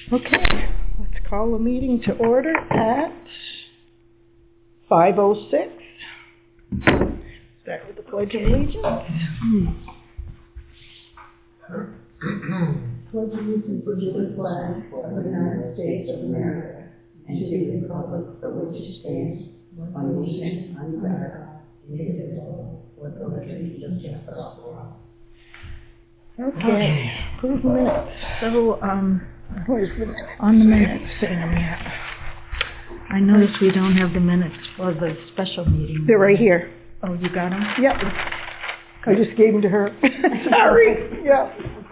Okay, let's call the meeting to order at 5:06. Start with the Pledge of Allegiance. Pledge allegiance to the flag of the United States of America and to the republic for which it stands, one nation under God, indivisible, with liberty and justice for all. Okay, approve minutes. So, where's the minutes? On the minutes, sitting in here. I noticed we don't have the minutes for the special meeting. They're right here. Oh, you got them? Yep. I just gave them to her. Sorry. Yeah.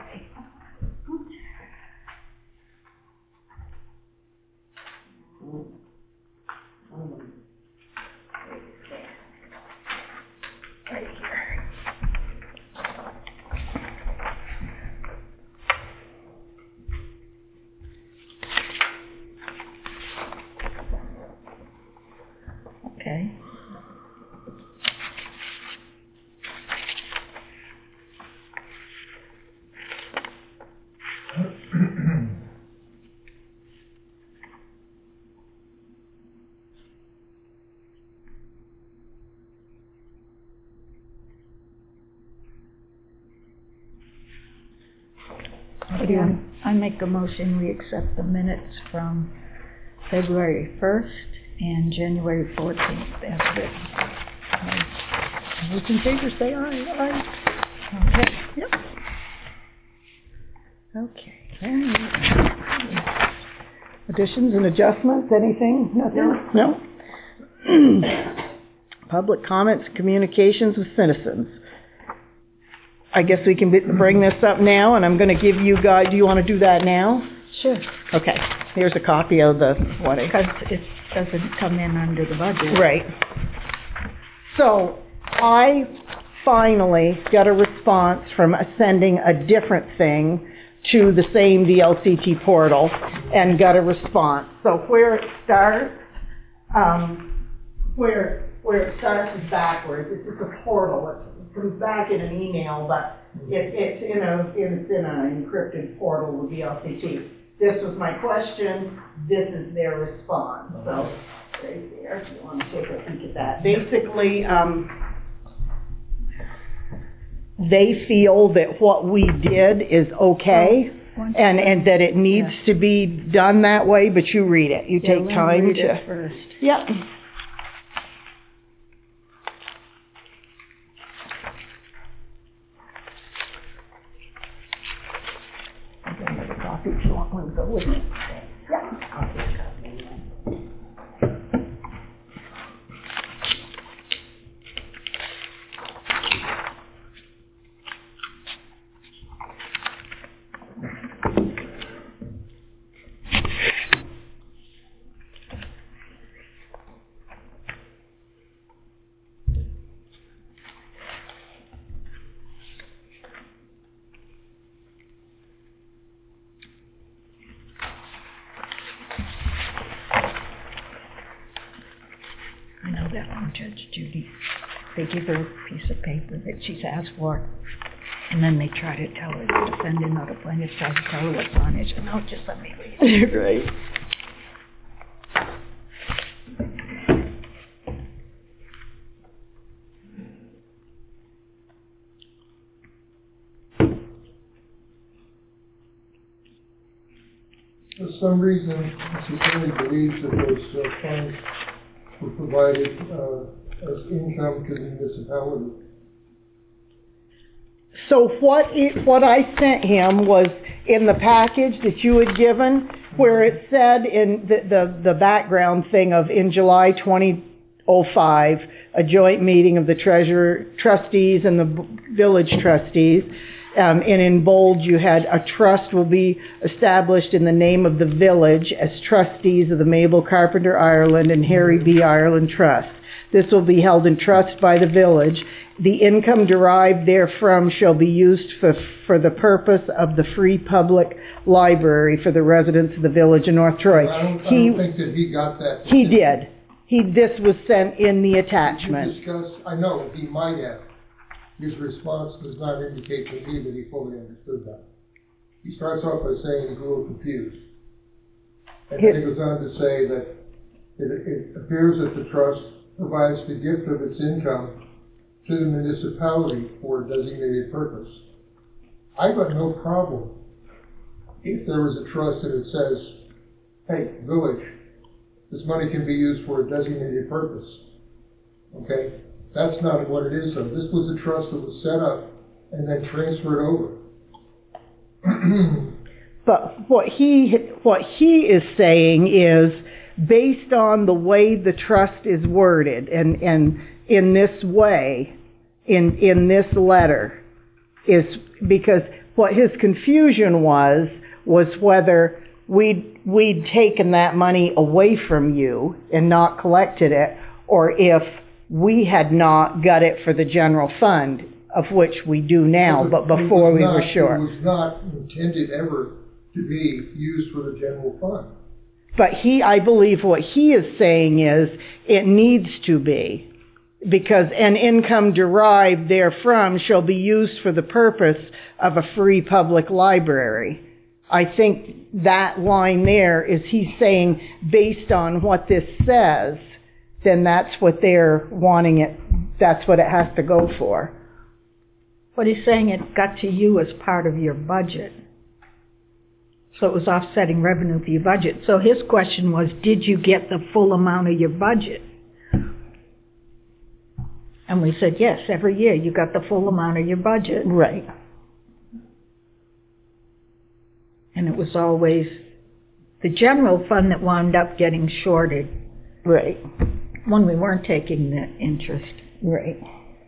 Right here. Okay. I make a motion we accept the minutes from February 1st and January 14th as written. Those in favor say aye. Aye. Okay. Yep. Okay. Additions and adjustments? Anything? Nothing? No? Public comments, communications with citizens. I guess we can bring this up now, and I'm going to give you guys, do you want to do that now? Sure. Okay. Here's a copy of the, what it... Because it doesn't come in under the budget. Right. So, I finally got a response from sending a different thing to the same VLCT portal, and got a response. So where it starts, where it starts is backwards. It's just a portal. It comes back in an email, but it's in an encrypted portal with VLCT. This was my question. This is their response. So right there, if you want to take a peek at that. Basically, they feel that what we did is okay, and that it needs to be done that way. But you read it. You take time to. It first. Yep. If you want one to go with me. Yeah. Judge Judy, they give her a piece of paper that she's asked for, and then they try to tell her, the defendant or the plaintiff tries to tell her what's on it. No, just let me read it. Right. For some reason, she really believes that those funds were provided as income to the municipality. So what I sent him was in the package that you had given, where it said in the background thing of in July 2005, a joint meeting of the treasurer trustees and the village trustees. And in bold you had a trust will be established in the name of the village as trustees of the Mabel Carpenter Ireland and Harry B. Ireland Trust. This will be held in trust by the village. The income derived therefrom shall be used for the purpose of the free public library for the residents of the village of North Troy. I don't think that he got that. He did. This was sent in the attachment. I know, he might have. His response does not indicate to me that he fully understood that. He starts off by saying he's a little confused. And then it goes on to say that it appears that the trust provides the gift of its income to the municipality for a designated purpose. I've got no problem if there was a trust and it says, hey, village, this money can be used for a designated purpose. Okay? That's not what it is, though. This was a trust that was set up and then transferred over. But what he is saying is, based on the way the trust is worded, and in this way, in this letter, is because what his confusion was whether we'd taken that money away from you and not collected it, or if we had not got it for the general fund, of which we do now, but before we were sure. It was not intended ever to be used for the general fund. But I believe what he is saying is it needs to be, because an income derived therefrom shall be used for the purpose of a free public library. I think that line there is he's saying, based on what this says, then that's what they're wanting it, that's what it has to go for. But he's saying it got to you as part of your budget. So it was offsetting revenue for your budget. So his question was, did you get the full amount of your budget? And we said, yes, every year you got the full amount of your budget. Right. And it was always the general fund that wound up getting shorted. Right. When we weren't taking the interest. Right.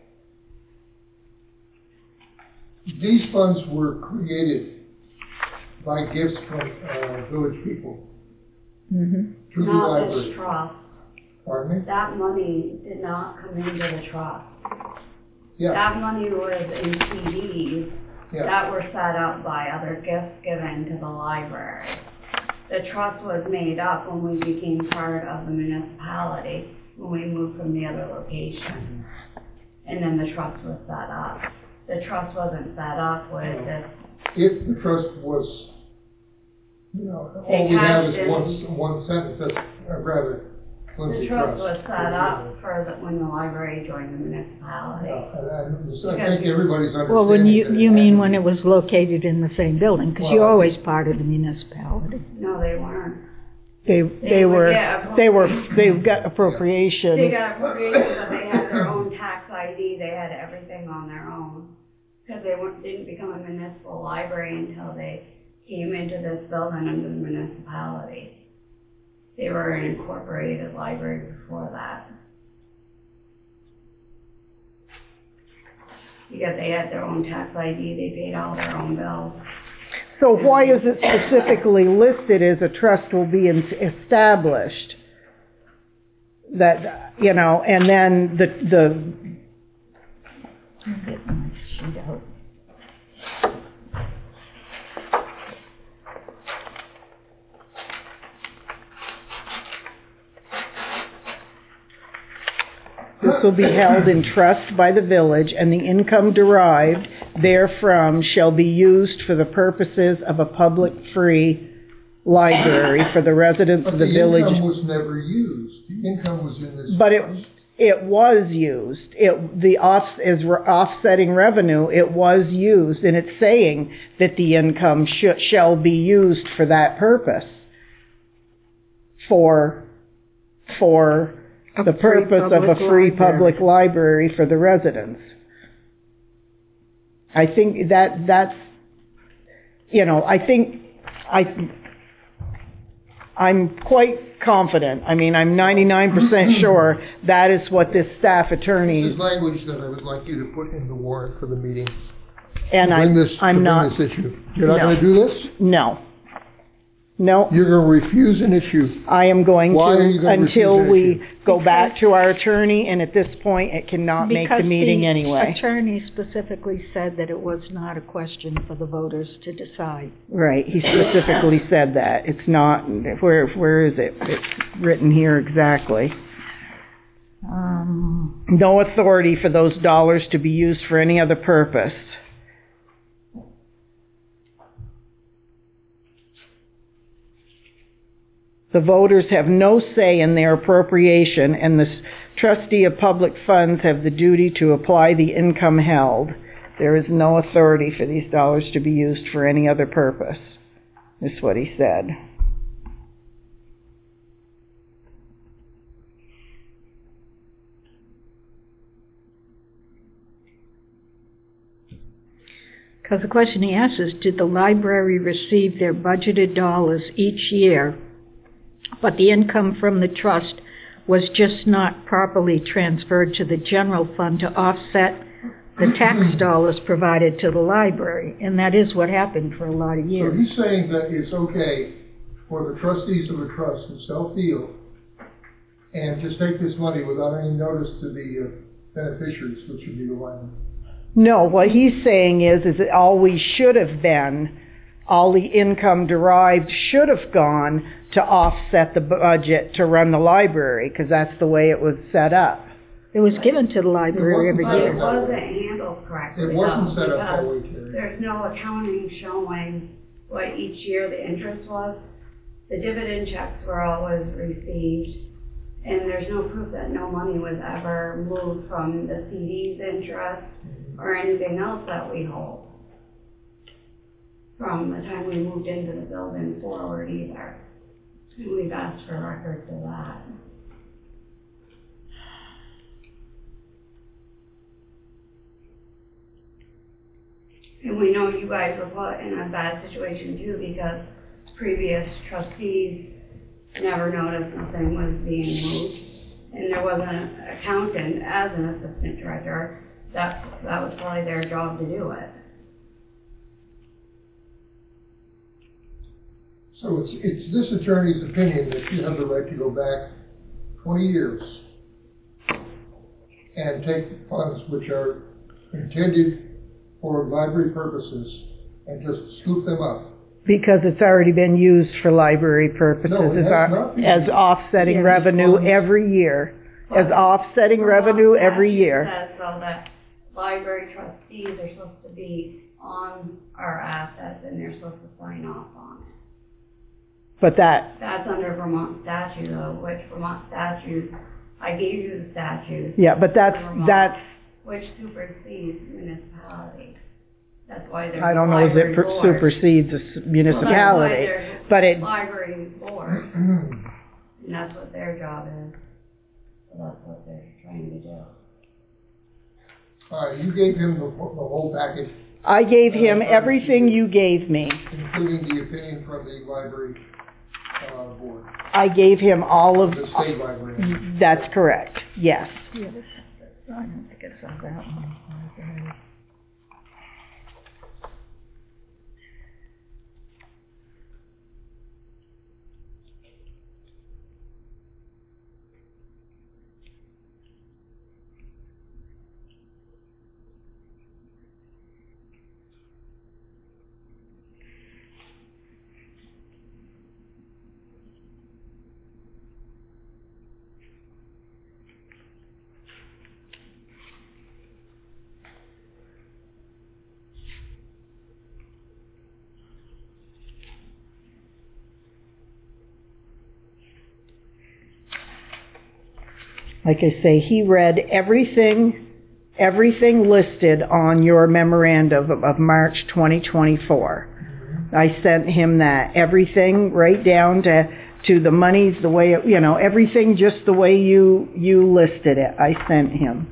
These funds were created by gifts from village people. Mm-hmm. To the Not library. this trust. Pardon me? That money did not come into the trust. Yeah. That money was in CDs that were set up by other gifts given to the library. The trust was made up when we became part of the municipality, when we moved from the other location. And then the trust was set up. The trust wasn't set up with this. If the trust was, all we have is one sentence, that's rather flimsy. The trust was set up for when the library joined the municipality. I think everybody's understanding. Well, when you mean when it was located in the same building, because you're always part of the municipality. No, they weren't. They got appropriation. They got appropriation, but they had their own tax ID. They had everything on their own. Because they didn't become a municipal library until they came into this building under the municipality. They were an incorporated library before that. Because they had their own tax ID, they paid all their own bills. So why is it specifically listed as a trust will be established? That, and then the Get my sheet out. this will be held in trust by the village, and the income derived therefrom shall be used for the purposes of a public free library for the residents of the village. The income was never used. The income was in this. But it was used. As offsetting revenue, it was used, and it's saying that the income shall be used for that purpose. For the purpose of a free public library for the residents. I think that's, I'm quite confident. I mean, I'm 99% sure that is what this staff attorney. This is language that I would like you to put in the warrant for the meeting. And I'm not. Bring this issue. You're not going to do this? No. No. You're going to refuse an issue. I am going Why to are you going to until refuse an we issue? go back to our attorney, and at this point, it cannot make the meeting anyway. Because the attorney specifically said that it was not a question for the voters to decide. Right, he specifically said that. It's not, where is it? It's written here exactly. No authority for those dollars to be used for any other purpose. The voters have no say in their appropriation, and the trustee of public funds have the duty to apply the income held. There is no authority for these dollars to be used for any other purpose. That's what he said. Because the question he asks is, did the library receive their budgeted dollars each year, but the income from the trust was just not properly transferred to the general fund to offset the tax dollars provided to the library? And that is what happened for a lot of years. So he's saying that it's okay for the trustees of a trust to sell field and just take this money without any notice to the beneficiaries, which would be the library. No, what he's saying is that all we should have been, all the income derived should have gone to offset the budget to run the library, because that's the way it was set up. It was given to the library every But year. it wasn't handled correctly. It wasn't though, set up because all the way, Terry. there's no accounting showing what each year the interest was. The dividend checks were always received, and there's no proof that no money was ever moved from the CD's interest or anything else that we hold from the time we moved into the building forward either. And we've asked for records of that. And we know you guys were put in a bad situation too, because previous trustees never noticed nothing was being moved. And there was an accountant as an assistant treasurer. That was probably their job to do it. So it's this attorney's opinion that you have the right to go back 20 years and take funds which are intended for library purposes and just scoop them up. Because it's already been used for library purposes No, it has not been as used. offsetting revenue every year. As offsetting revenue every year. It says though that library trustees are supposed to be on our assets and they're supposed to sign off on it. But That's under Vermont statute though, which Vermont statute, I gave you the statute. yeah, but that's, Which supersedes municipality. That's why there's I don't know if it library board. supersedes a municipality, Well, that's why but there's it, library board, and that's what their job is. So that's what they're trying to do. All right, you gave him the whole package, I gave him everything you gave me. including the opinion from the library board, I gave him all of, the state library. that's correct, yes. Yes. I don't think it's on that one. Like I say, he read everything listed on your memorandum of March 2024. I sent him that, everything right down to the monies, the way, everything just the way you listed it, I sent him.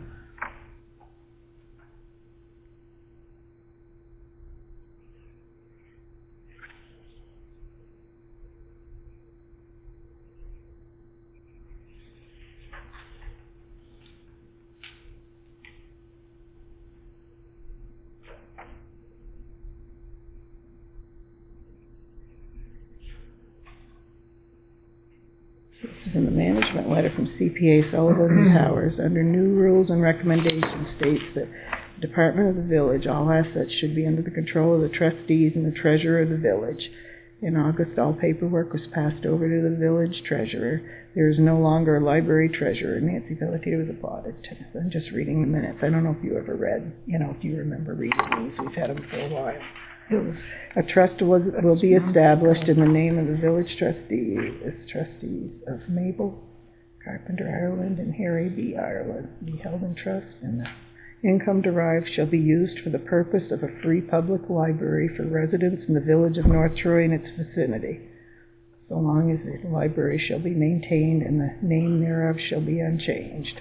In the management letter from CPA Sullivan and Towers, under new rules and recommendations, states that the Department of the Village, all assets should be under the control of the trustees and the treasurer of the village. In August, all paperwork was passed over to the village treasurer. There is no longer a library treasurer. Nancy Pelletier was applauded. I'm just reading the minutes. I don't know if you ever read, if you remember reading these. We've had them for a while. A trust will be established in the name of the village trustees as trustees of Mabel Carpenter Ireland and Harry B. Ireland, be held in trust, and the income derived shall be used for the purpose of a free public library for residents in the village of North Troy and its vicinity, so long as the library shall be maintained and the name thereof shall be unchanged.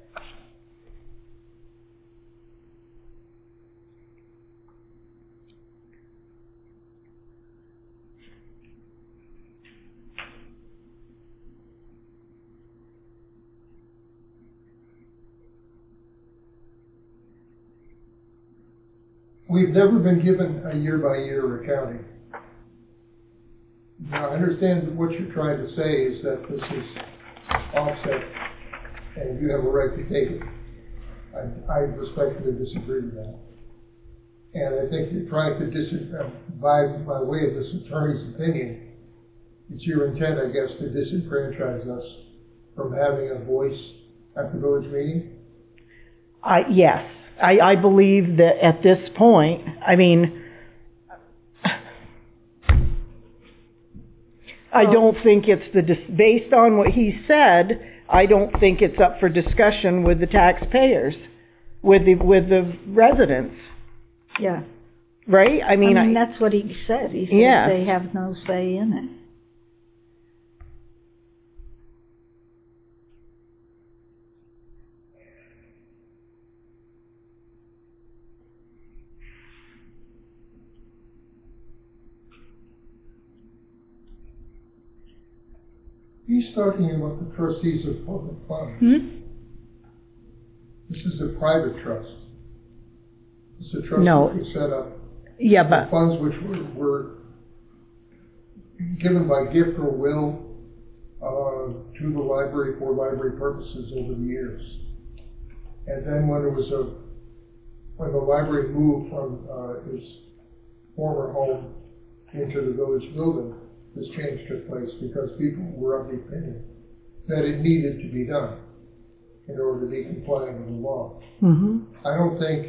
We've never been given a year-by-year accounting. Now, I understand that what you're trying to say is that this is offset and you have a right to take it. I respectfully disagree with that. And I think you're trying to by way of this attorney's opinion, it's your intent, I guess, to disenfranchise us from having a voice at the village meeting? Yes. I believe that at this point, I mean, I don't think it's based on what he said, I don't think it's up for discussion with the taxpayers, with the residents. Yeah. Right? I mean, that's what he said. He said they have no say in it. He's talking about the trustees of public funds. This is a private trust. It's a trust that was set up. Yeah, but funds which were given by gift or will to the library for library purposes over the years. And then when the library moved from its former home into the village building, this change took place because people were of the opinion that it needed to be done in order to be compliant with the law. I don't think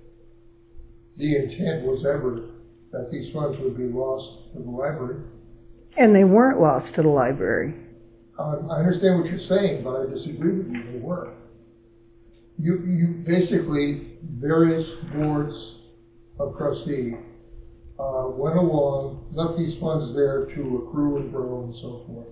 the intent was ever that these funds would be lost to the library. And they weren't lost to the library. I understand what you're saying, but I disagree with you. They were. You basically, various boards of trustees went along, left these funds there to accrue and grow and so forth,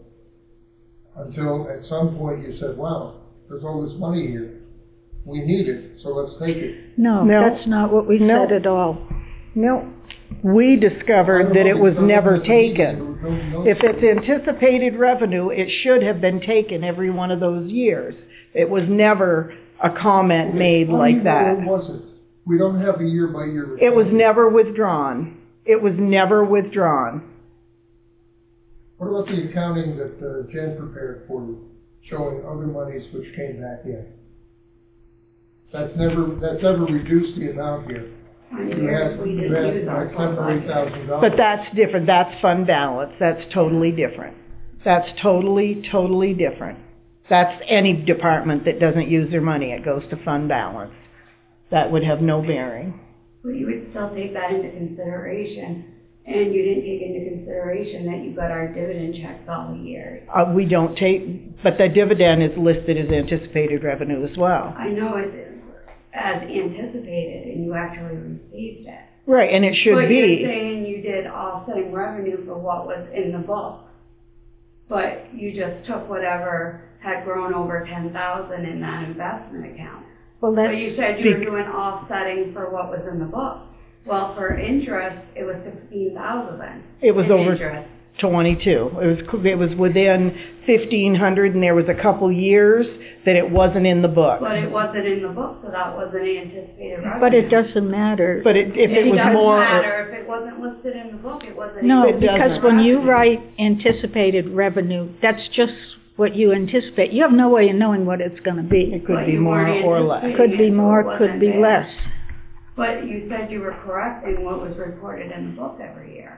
until at some point you said, wow, there's all this money here. We need it, so let's take it. No, that's not what we said at all. No. We discovered that it was never taken. If it's anticipated revenue, it should have been taken every one of those years. It was never a comment made like that. When was it? We don't have a year-by-year. It was never withdrawn. It was never withdrawn. What about the accounting that Jen prepared for you, showing other monies which came back in? That's never reduced the amount here. You had like $7,000. But that's different. That's fund balance. That's totally different. That's totally different. That's any department that doesn't use their money. It goes to fund balance. That would have no bearing. Well, you would still take that into consideration, and you didn't take into consideration that you got our dividend checks all the years. We don't take, but the dividend is listed as anticipated revenue as well. I know it is as anticipated, and you actually received it. Right, and it should be. But you're saying you did offsetting revenue for what was in the book, but you just took whatever had grown over $10,000 in that investment account. Well, but you said you were doing offsetting for what was in the book. Well, for interest, it was $16,000 then. It was over interest. 22. It was within 1,500, and there was a couple years that it wasn't in the book. But it wasn't in the book, so that wasn't anticipated revenue. But it doesn't matter. But if it was more, it doesn't matter if it wasn't listed in the book. It wasn't. No, because when you write anticipated revenue, that's just what you anticipate. You have no way of knowing what it's going to be. It could be more or less. Could be more, could be less. But you said you were correcting what was reported in the book every year.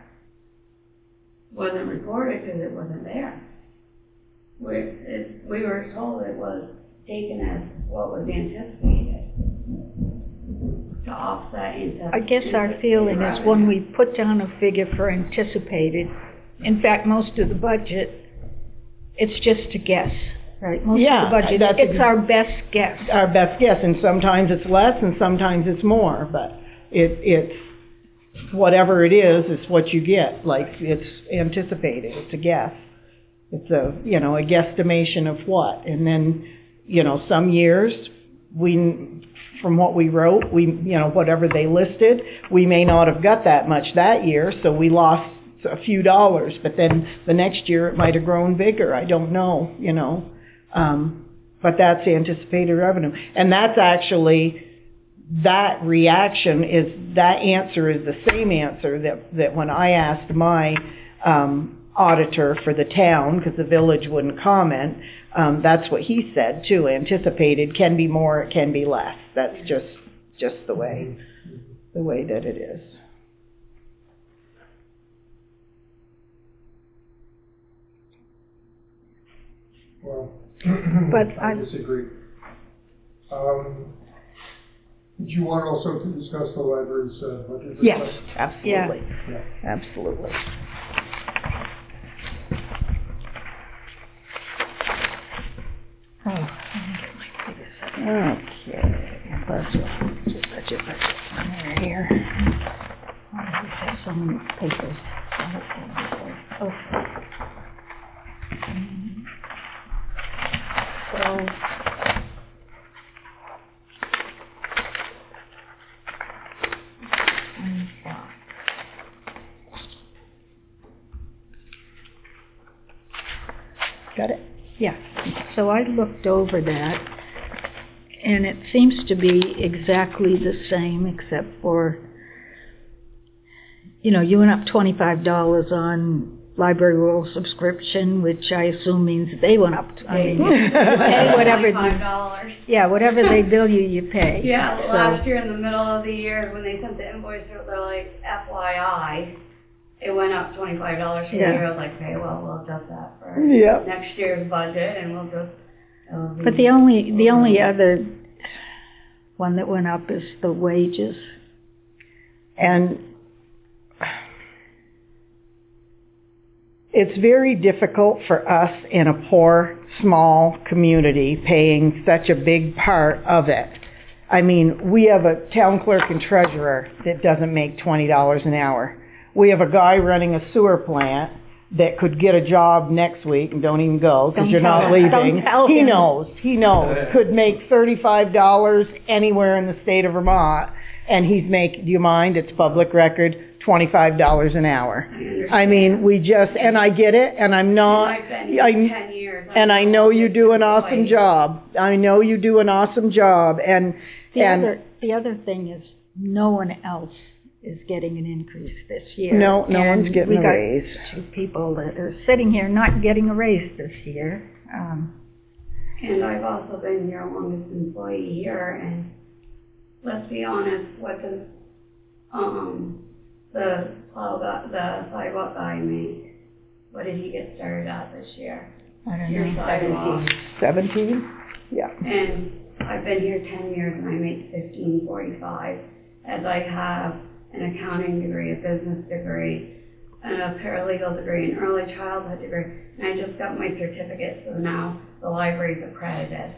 Wasn't reported because it wasn't there. We were told it was taken as what was anticipated. to offset into. I guess our feeling is when we put down a figure for anticipated, in fact, most of the budget, it's just a guess, right? Most of the budget, it's our best guess. Our best guess, and sometimes it's less and sometimes it's more, but it's whatever it is, it's what you get. Like, it's anticipated, it's a guess. It's a guesstimation of what. And then, some years, from what we wrote, whatever they listed, we may not have got that much that year, so we lost a few dollars, but then the next year it might have grown bigger. I don't know, but that's anticipated revenue. And that's actually, that answer is the same answer that when I asked my auditor for the town, because the village wouldn't comment, that's what he said too. Anticipated can be more, it can be less. That's just the way that it is. Well, but I disagree. Did you want also to discuss the library's budget? Yes, absolutely. Yeah. Absolutely. Oh, okay. Budget. Here. Oh, we have so many papers. Oh. So. Got it? Yeah. So I looked over that, and it seems to be exactly the same, except for, you went up $25 on library roll subscription, which I assume means they went up. Pay whatever. $25. Yeah, whatever they bill you, you pay. Yeah, so, last year in the middle of the year, when they sent the invoice, they're like, FYI, it went up $25 for the year. I was like, okay, well, we'll adjust that for next year's budget, and we'll just. But the only other one that went up is the wages. And it's very difficult for us in a poor, small community paying such a big part of it. I mean, we have a town clerk and treasurer that doesn't make $20 an hour. We have a guy running a sewer plant that could get a job next week, and don't even go because you're not leaving. He knows. Could make $35 anywhere in the state of Vermont, and do you mind, it's public record, $25 an hour. I mean, and I get it, and I'm not, I've been here 10 years. And I know you do an awesome job. And the other thing is, no one else is getting an increase this year. No one's getting a raise. We got 2 people that are sitting here not getting a raise this year. And I've also been your longest employee here, and let's be honest, what does the sidewalk guy make? What did he get started at this year? I don't Your know. sidewalk. 17? Yeah. And I've been here 10 years and I make $15.45, as I have an accounting degree, a business degree, and a paralegal degree, an early childhood degree, and I just got my certificate, so now the library's accredited.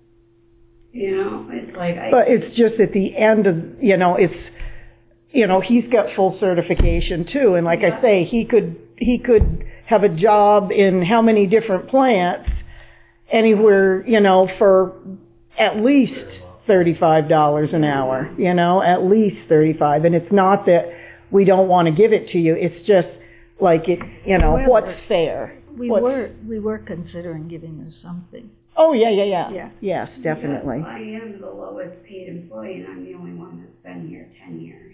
It's like But it's just at the end of, he's got full certification too, and like I say, he could have a job in how many different plants, anywhere, for at least $35 an hour, at least $35. And it's not that we don't want to give it to you. It's just like what's fair. We were considering giving her something. Oh, yeah. Yes, definitely. Yes, I am the lowest paid employee, and I'm the only one that's been here 10 years.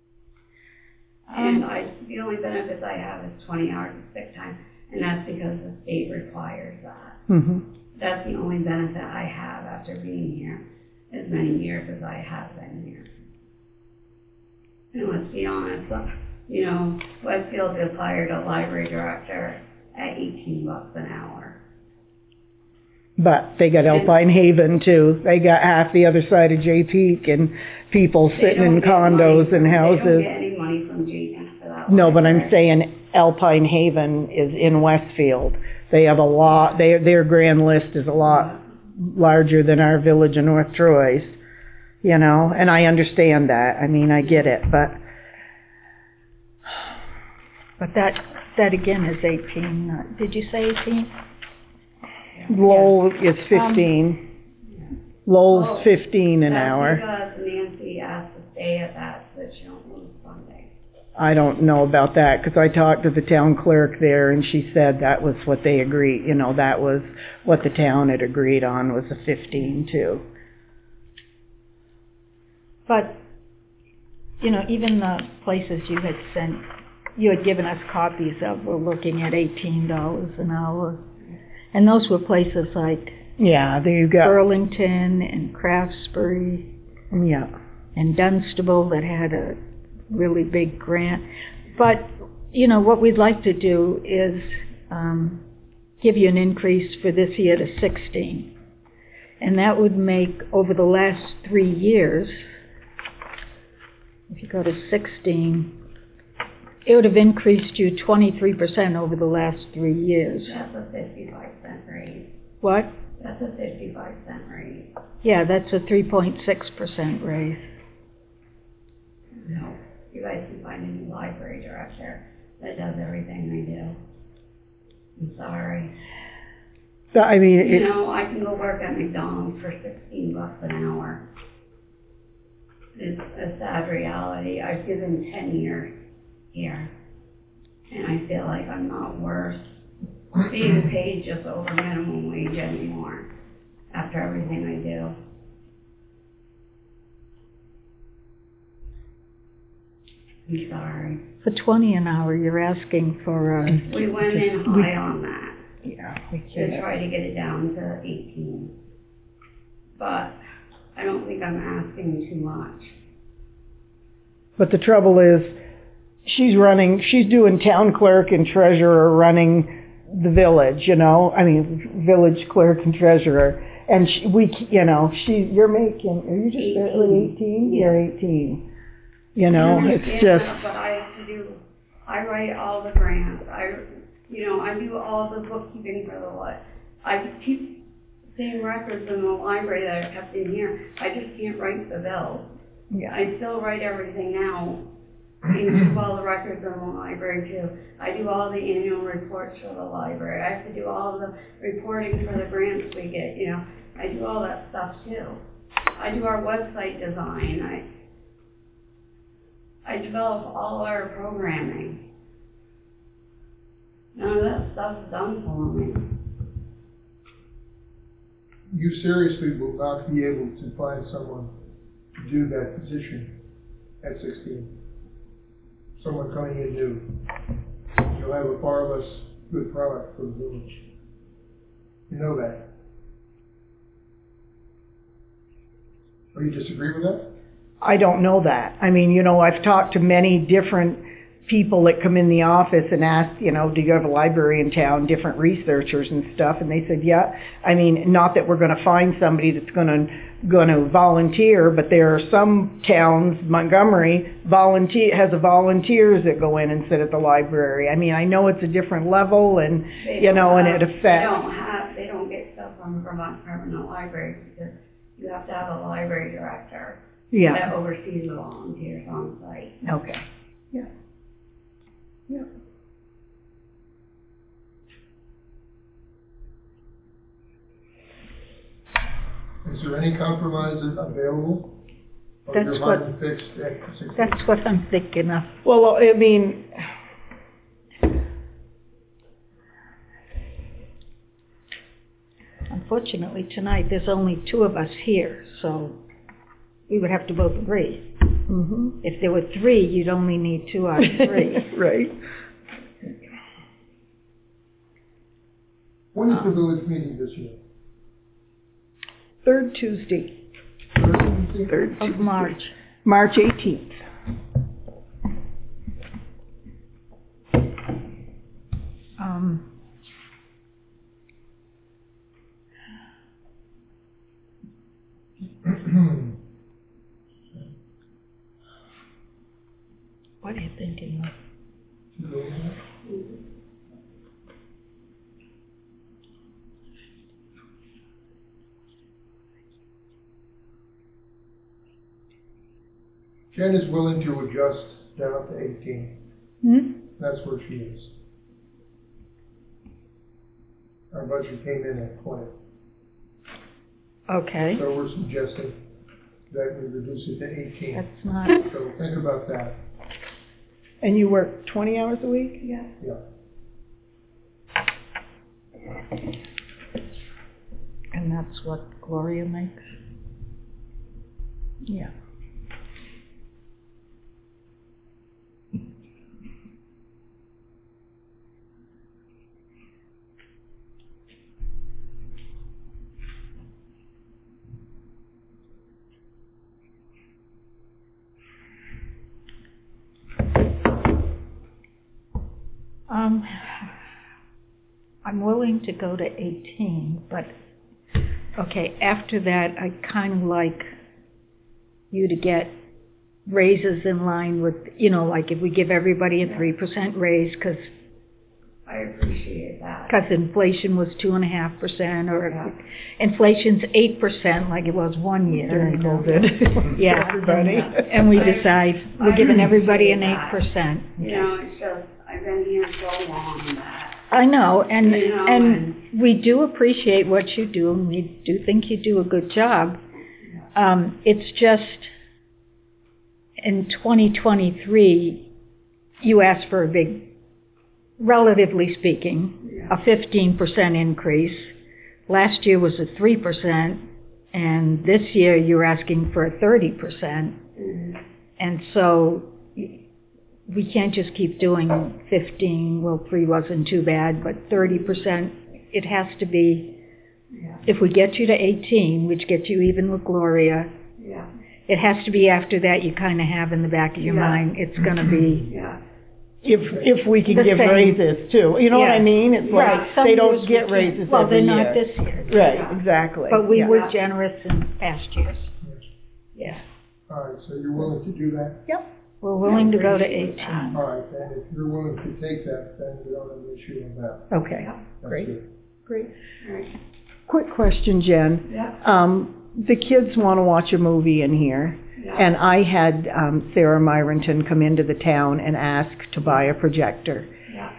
And the only benefits I have is 20 hours of sick time, and that's because the state requires that. Mm-hmm. That's the only benefit I have after being here as many years as I have been here. And let's be honest, Westfield just hired a library director at $18 an hour. But they got Alpine Haven too. They got half the other side of Jay Peak and people sitting in condos and houses. They don't get any money from GNF for that. No, but I'm saying Alpine Haven is in Westfield. They have a lot, their grand list is a lot larger than our village of North Troy's, you know, and I understand that. I mean, I get it, but that again is 18, did you say 18? Lowell is 15. Lowell's 15 an hour. That's because Nancy asked to stay at that so that she don't lose funding. I don't know about that because I talked to the town clerk there and she said that was what they agreed, you know, that was what the town had agreed on was a 15 too. But, you know, even the places you had given us copies of were looking at $18 an hour. And those were places like there you go. Burlington and Craftsbury and Dunstable that had a really big grant. But, you know, what we'd like to do is give you an increase for this year to 16. And that would make, over the last 3 years, if you go to 16, it would have increased you 23% over the last 3 years. That's a 55-cent raise. What? That's a 55-cent raise. Yeah, that's a 3.6% raise. No, you guys can find a new library director that does everything they do. I'm sorry. So, I mean, you know, I can go work at McDonald's for $16 an hour. It's a sad reality. I've given 10 years here, and I feel like I'm not worth being paid just over minimum wage anymore after everything I do. I'm sorry. For 20 an hour, you're asking for we went in high on that. Yeah, we can't. To try to get it down to 18. But I don't think I'm asking too much. But the trouble is, she's doing town clerk and treasurer running the village, you know, I mean, village clerk and treasurer. And you're making, are you just barely 18? Yeah. You're 18. You know, it's just. But I write all the grants. I do all the bookkeeping for the what. I just keep the same records in the library that I kept in here. I just can't write the bills. Yeah. I still write everything now. I keep all the records in the library too. I do all the annual reports for the library. I have to do all the reporting for the grants we get, you know. I do all that stuff too. I do our website design. I develop all our programming. None of that stuff's done for me. You seriously will not be able to find someone to do that position at 16. Someone coming in new. You'll have a far less good product for the village. You know that. Or you disagree with that? I don't know that. I mean, you know, I've talked to many different people that come in the office and ask, you know, do you have a library in town, different researchers and stuff, and they said, yeah. I mean, not that we're going to find somebody that's going to volunteer, but there are some towns, Montgomery, has volunteers that go in and sit at the library. I mean, I know it's a different level, and and it affects. They don't get stuff from Vermont Department of Libraries because you have to have a library director that oversees the volunteers on site. Okay. Yeah. Yeah. Is there any compromise available? That's what I'm thinking of. Well, I mean, unfortunately tonight there's only 2 of us here, so we would have to both agree. Mm-hmm. If there were 3, you'd only need 2 out of 3. Right. When is the village meeting this year? Third Tuesday. Third of March. March 18th. What are you thinking of? Jen is willing to adjust down to 18. Hmm? That's where she is. Our budget came in at 20. Okay. So we're suggesting that we reduce it to 18. That's not, So think about that. And you work 20 hours a week? Yeah. Yeah. and that's what Gloria makes? Yeah. I'm willing to go to 18, but, okay, after that, I kind of like you to get raises in line with, you know, like if we give everybody a 3% raise, because I appreciate that. inflation was 2.5%, or Yeah. inflation's 8%, like it was one year. During you know. COVID. Yeah, Everybody. and we decide we're giving everybody an appreciate that. 8%. You know, it's just, I've been here so long that, I know, and You know, and we do appreciate what you do, and we do think you do a good job. It's just, in 2023, you asked for a big, relatively speaking, a 15% increase. Last year was a 3%, and this year you're asking for a 30%. And so we can't just keep doing 15, well, 3 wasn't too bad, but 30%, it has to be, if we get you to 18, which gets you even with Gloria, yeah, it has to be after that you kind of have in the back of your Yeah. mind, it's going to be, yeah. If we can The give same. raises too. You know what Yeah. I mean? It's Right. like Some they years don't we get can't. raises Well, every they're year. not this year. Right, Yeah. exactly. But we Yeah. were generous in past years. Yeah. All right, so you're willing to do that? We're willing to go to Appreciate 18. All right, then if you're willing to take that, then we don't have an issue with that. Okay, That's great, good. great. All right. Quick question, Jen. Yeah. The kids want to watch a movie in here, Yeah. and I had Sarah Myronton come into the town and ask to buy a projector. Yeah.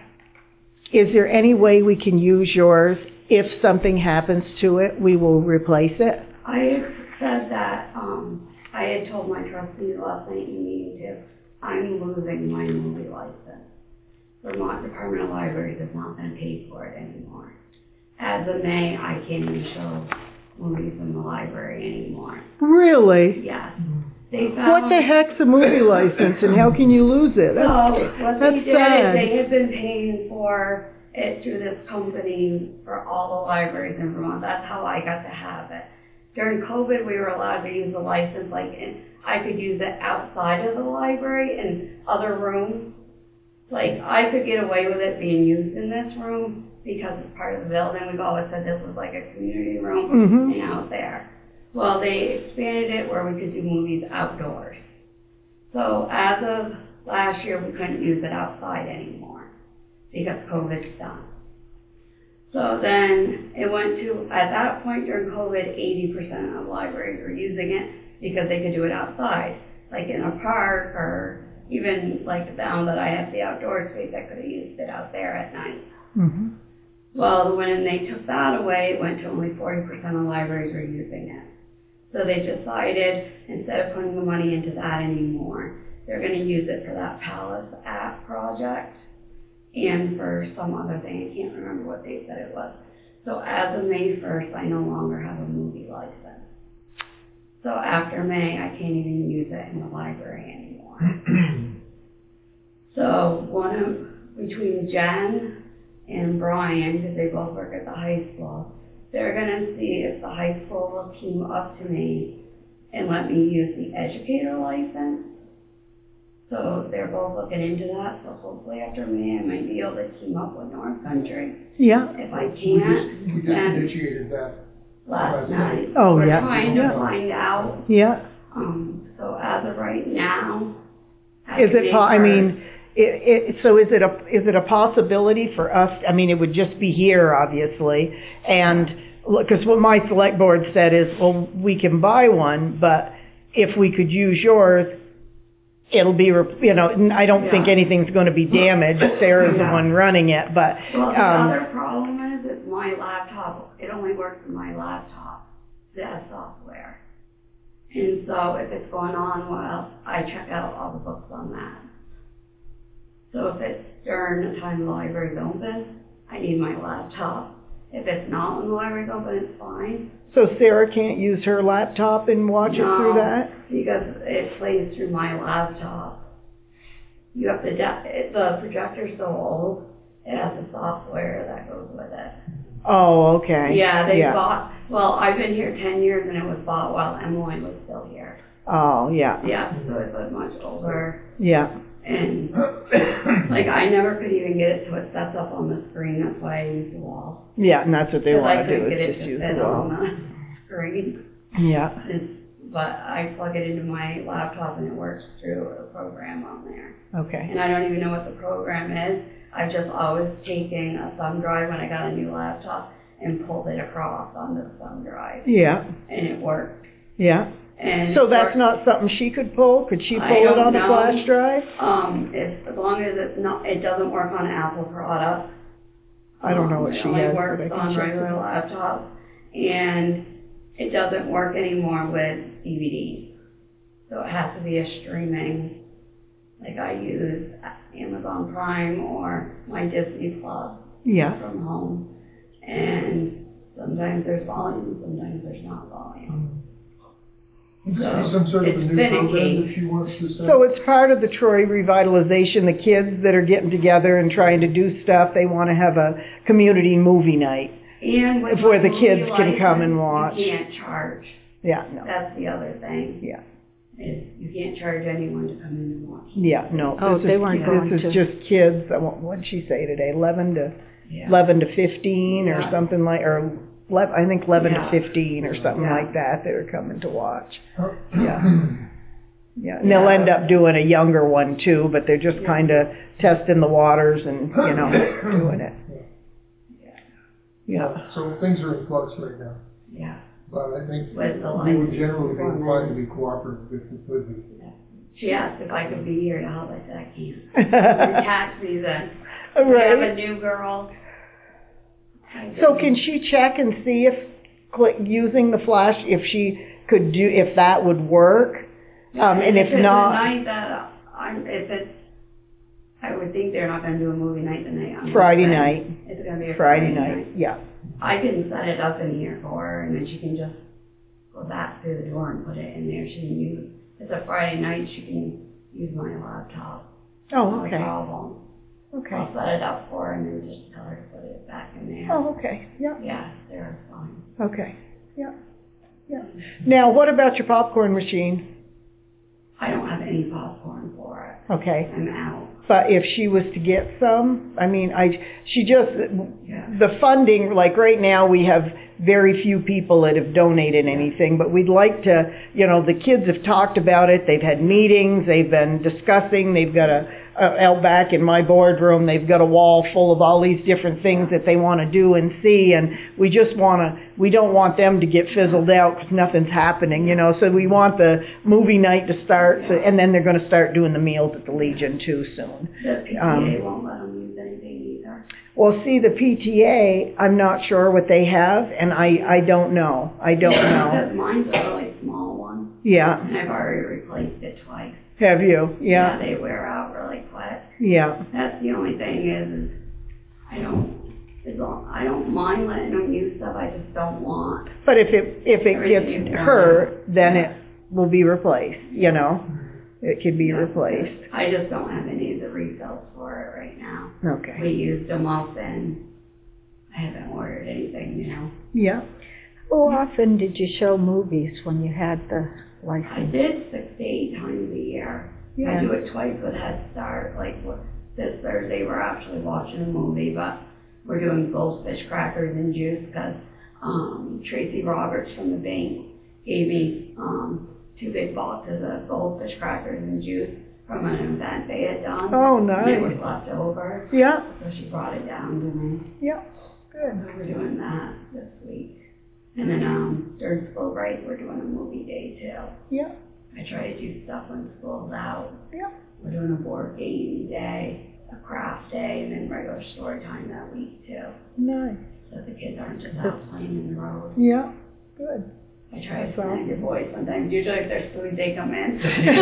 Is there any way we can use yours? If something happens to it, we will replace it? I said that, I had told my trustees last night in meeting too, I'm losing my movie license. Vermont Department of Libraries is not going to pay for it anymore. As of May, I can't even show movies in the library anymore. Really? Yes. They found. What the heck's a movie license, and how can you lose it? So what they That's did sad. is they had been paying for it through this company for all the libraries in Vermont. That's how I got to have it. During COVID, we were allowed to use the license, like, I could use it outside of the library in other rooms. Like, I could get away with it being used in this room because it's part of the building. We've always said this was like a community room Mhm. and out there. Well, they expanded it where we could do movies outdoors. So as of last year, we couldn't use it outside anymore because COVID's done. So then it went to, at that point during COVID, 80% of libraries were using it because they could do it outside, like in a park, or even like down that I have the outdoor space, I could have used it out there at night. Mhm. Well, when they took that away, it went to only 40% of libraries were using it. So they decided, instead of putting the money into that anymore, they're going to use it for that Palace app project and for some other thing. I can't remember what they said it was. So as of May 1st, I no longer have a movie license. So after May, I can't even use it in the library anymore. So between Jen and Brian, because they both work at the high school, they're going to see if the high school will team up to me and let me use the educator license. So they're both looking into that. So hopefully after May, I might be able to team up with North Country. Yeah. If I We can't, just then initiated that. last night. Oh, We're yeah. trying to Yeah. find out. Yeah. So as of right now, I could make I her- mean, so is it a possibility for us, I mean, it would just be here, obviously, and, because what my select board said is, well, we can buy one, but if we could use yours, it'll be, I don't think Yeah. anything's going to be damaged. Sarah's the Yeah. one running it, but, Well, the other problem is my laptop, it only works on my laptop, that software. And so if it's going on, well, I check out all the books on that. So if it's during the time the library's open, I need my laptop. If it's not when the library's open, it's fine. so Sarah can't use her laptop and watch it through that? Because it plays through my laptop. You have to, the projector's so old, it has the software that goes with it. Oh, okay. Yeah, they bought, well, I've been here 10 years and it was bought while Emily was still here. Oh, yeah. Yeah, so it's a much older, Yeah. and like I never could even get it so it sets up on the screen, that's why I use the wall. Yeah, and that's what they Because I want to do, couldn't get is it just to use fit the on wall. the screen. Yeah. But I plug it into my laptop and it works through a program on there. Okay. And I don't even know what the program is. I've just always taken a thumb drive when I got a new laptop and pulled it across onto the thumb drive. Yeah. And it worked. Yeah. And So that's not something she could pull? Could she I pull it don't on a know. flash drive? As long as it doesn't work on Apple products. I don't know what she It only has, works but I can on check regular it. laptops, and it doesn't work anymore with DVDs. So it has to be a streaming, like I use Amazon Prime or my Disney Plus Yeah. from home. And sometimes there's volume, sometimes there's not volume. Is this some sort of a It's new program finicky. that she wants to set? So it's part of the Troy revitalization, the kids that are getting together and trying to do stuff, they want to have a community movie night. And with Where the my kids movie can come and license, watch. You can't charge. Yeah, no. That's the other thing. Yeah. Is you can't charge anyone to come in and watch. Yeah, no. Oh, this they is- weren't going This to. is just kids, what did she say today, 11 to Yeah. 15 or Yeah. something like, or I think 11 to Yeah. 15 or something Yeah. like that are coming to watch. Oh. Yeah. Yeah, and they'll end up doing a younger one too, but they're just kind of testing the waters and, doing it. Yeah. So things are in flux right now, Yeah. but I think With the we would license generally be for inclined to men. be cooperative if we could be. She asked if I could be here to help. I said I can't. It's tax season. We have a Right. new girl. So can she check and see if using the flash, if she could do, if that would work? And if it's not, a night that I would think they're not going to do a movie night tonight. On Friday Wednesday. night. It's going to be a Friday night, yeah. I can set it up in here for her, and then she can just go back through the door and put it in there. She can use, if it's a Friday night, she can use my laptop. Oh, No okay, problem. okay. I'll set it up for her and then just tell her to put it back in there. Oh, okay, yeah, Yeah, they're fine. okay, yeah, yeah. Now, what about your popcorn machine? I don't have any popcorn for it. Okay, I'm out. but if she was to get some, I mean, Yeah. the funding, like right now, we have very few people that have donated anything, but we'd like to, the kids have talked about it, they've had meetings, they've been discussing, they've got out back in my boardroom, they've got a wall full of all these different things that they want to do and see, and we don't want them to get fizzled out because nothing's happening, so we want the movie night to start, and then they're going to start doing the meals at the Legion too soon. The PTA won't let them use anything either. Well, see, the PTA, I'm not sure what they have, and I don't know. Because mine's a really small one, Yeah, and I've already replaced it twice. have you? Yeah, They wear out really quick. yeah. That's the only thing is I don't mind letting them use stuff, I just don't want. But if it Everything gets is hurt, then Yeah. it will be replaced, It could be replaced. I just don't have any of the refills for it right now. We Okay. used them up and I haven't ordered anything new. Yeah. How often did you show movies when you had the I license? did 6 to 8 times a year. Yeah. I do it twice with Head Start. Like this Thursday, we're actually watching a movie, but we're doing goldfish crackers and juice because Tracy Roberts from the bank gave me 2 big boxes of goldfish crackers and juice from an event they had done. Oh, And nice. it was left over, Yeah, so she brought it down to me. yeah, good. So we're doing that this week. And then, during school break, we're doing a movie day too. Yeah, I try to do stuff when school's out. yeah. We're doing a board game day, a craft day, and then regular story time that week too. Nice. So the kids aren't just out playing in the road. Yeah, good. I try to That's awesome. snag your boys sometimes. Usually if there's food, they come in.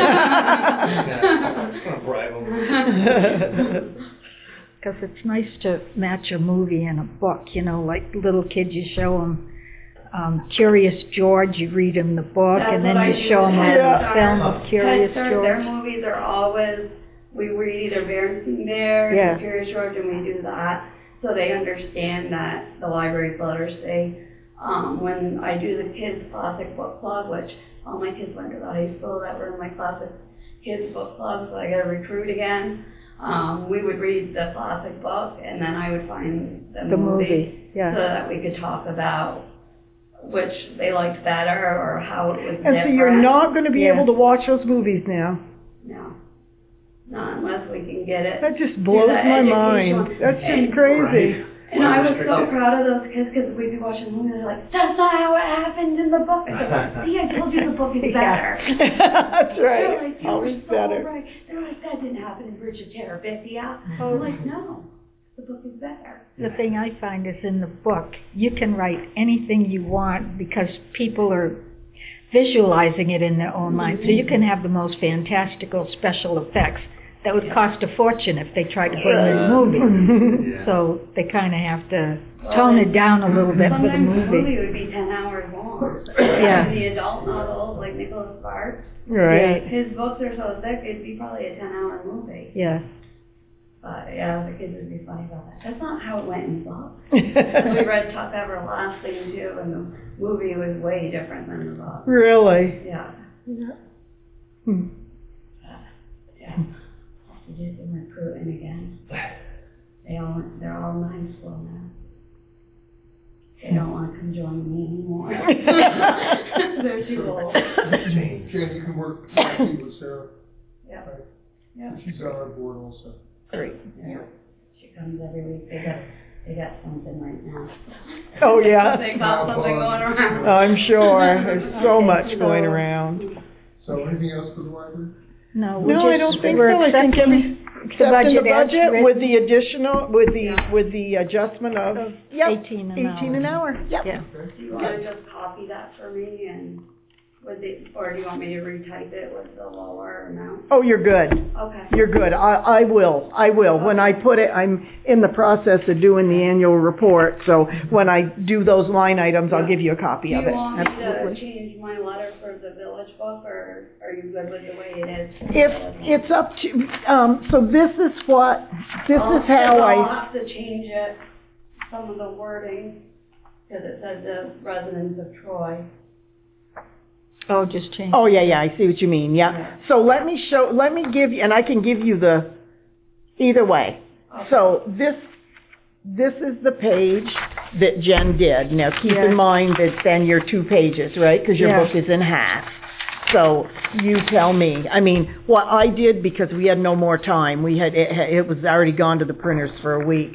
Bribe them. Because it's nice to match a movie and a book, you know, like little kids, you show them Curious George, you read them the book, That's and then what I you do show with them Head the Start. film of Curious Head Start, their George. movies are always, we read either Berenstain Bears Yeah. or Curious George, and we do that. So they understand that the library's literacy. When I do the kids' classic book club, which all my kids went to the high school that were in my classic kids' book club, so I got to recruit again. We would read the classic book, and then I would find the movie. Yeah. So that we could talk about which they liked better or how it was And different. so you're not going to be Yeah. able to watch those movies now? No. Not unless we can get it. That just blows that my educational- mind. That's and- just crazy. And I was so proud of those kids because we'd be watching the movie and they're like, that's not how it happened in the book. I said, see, I told you the book is better. That's They're right. like, you Always were so better. right. They're like, that didn't happen in Bridge of Terabithia. I'm like, no, the book is better. The thing I find is in the book, you can write anything you want because people are visualizing it in their own mind. So you can have the most fantastical special effects that would cost a fortune if they tried to put in a movie. Yeah. So they kind of have to tone it down a little bit for the Sometimes the movie. movie would be 10 hours long. Yeah. The adult novels like Nicholas Sparks, Right. his books are so thick, it'd be probably a 10-hour movie. Yeah. But yeah, the kids would be funny about that. That's not how it went in books. We read Tuck Everlasting too, and the movie was way different than the book. Really? Yeah. Hmm. Yeah. Have to do some recruiting again. They're all in high school now. They don't want to come join me anymore. They're too old. Change. Jen, you can work closely with Sarah. Yeah. Right. Yeah. She's on our board also. Great. Yeah. She comes every week. They got something right now. Oh, yeah. They got something going around. I'm sure. There's so much going around. So anything else for the library? No, No, I don't think so. we're I think accepting Except in the budget as budget written. with the additional, with the adjustment of, yep, 18 an hour. 18 an hour. Yep. Yeah. Do you want to just copy that for me and with the, or do you want me to retype it with the lower amount? Oh, you're good. Okay. You're good. I will. When I put it, I'm in the process of doing the annual report, so when I do those line items, I'll give you a copy of Do it. you want me to Absolutely. change my letter for the village book, or are you good with the way it is? It's up to, so this is how I'll have to change it, some of the wording, because it says the residents of Troy. Oh, just change. Oh, yeah, I see what you mean, yeah. So let me give you, and I can give you either way. Okay. So this is the page that Jen did. Now keep Yeah. in mind that then you're 2 pages, right? Because your Yeah. book is in half. So you tell me. I mean, what I did, because we had no more time, it was already gone to the printers for a week.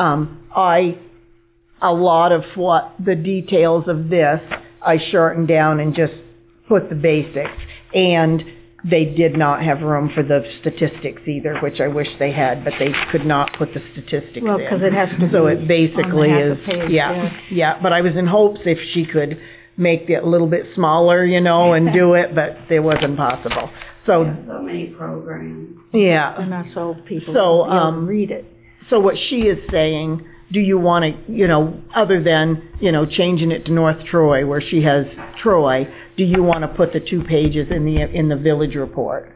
A lot of what the details of this, I shortened down and just put the basics. And they did not have room for the statistics either, which I wish they had, but they could not put the statistics Well, in. 'cause it has to So be it basically on the is, half a page, yeah. But I was in hopes if she could make it a little bit smaller, and do it, but it wasn't possible. So, There's so many programs. yeah. And us old people So, don't be able to read it. So what she is saying, do you want to, other than, changing it to North Troy, where she has Troy, do you want to put the 2 pages in the village report?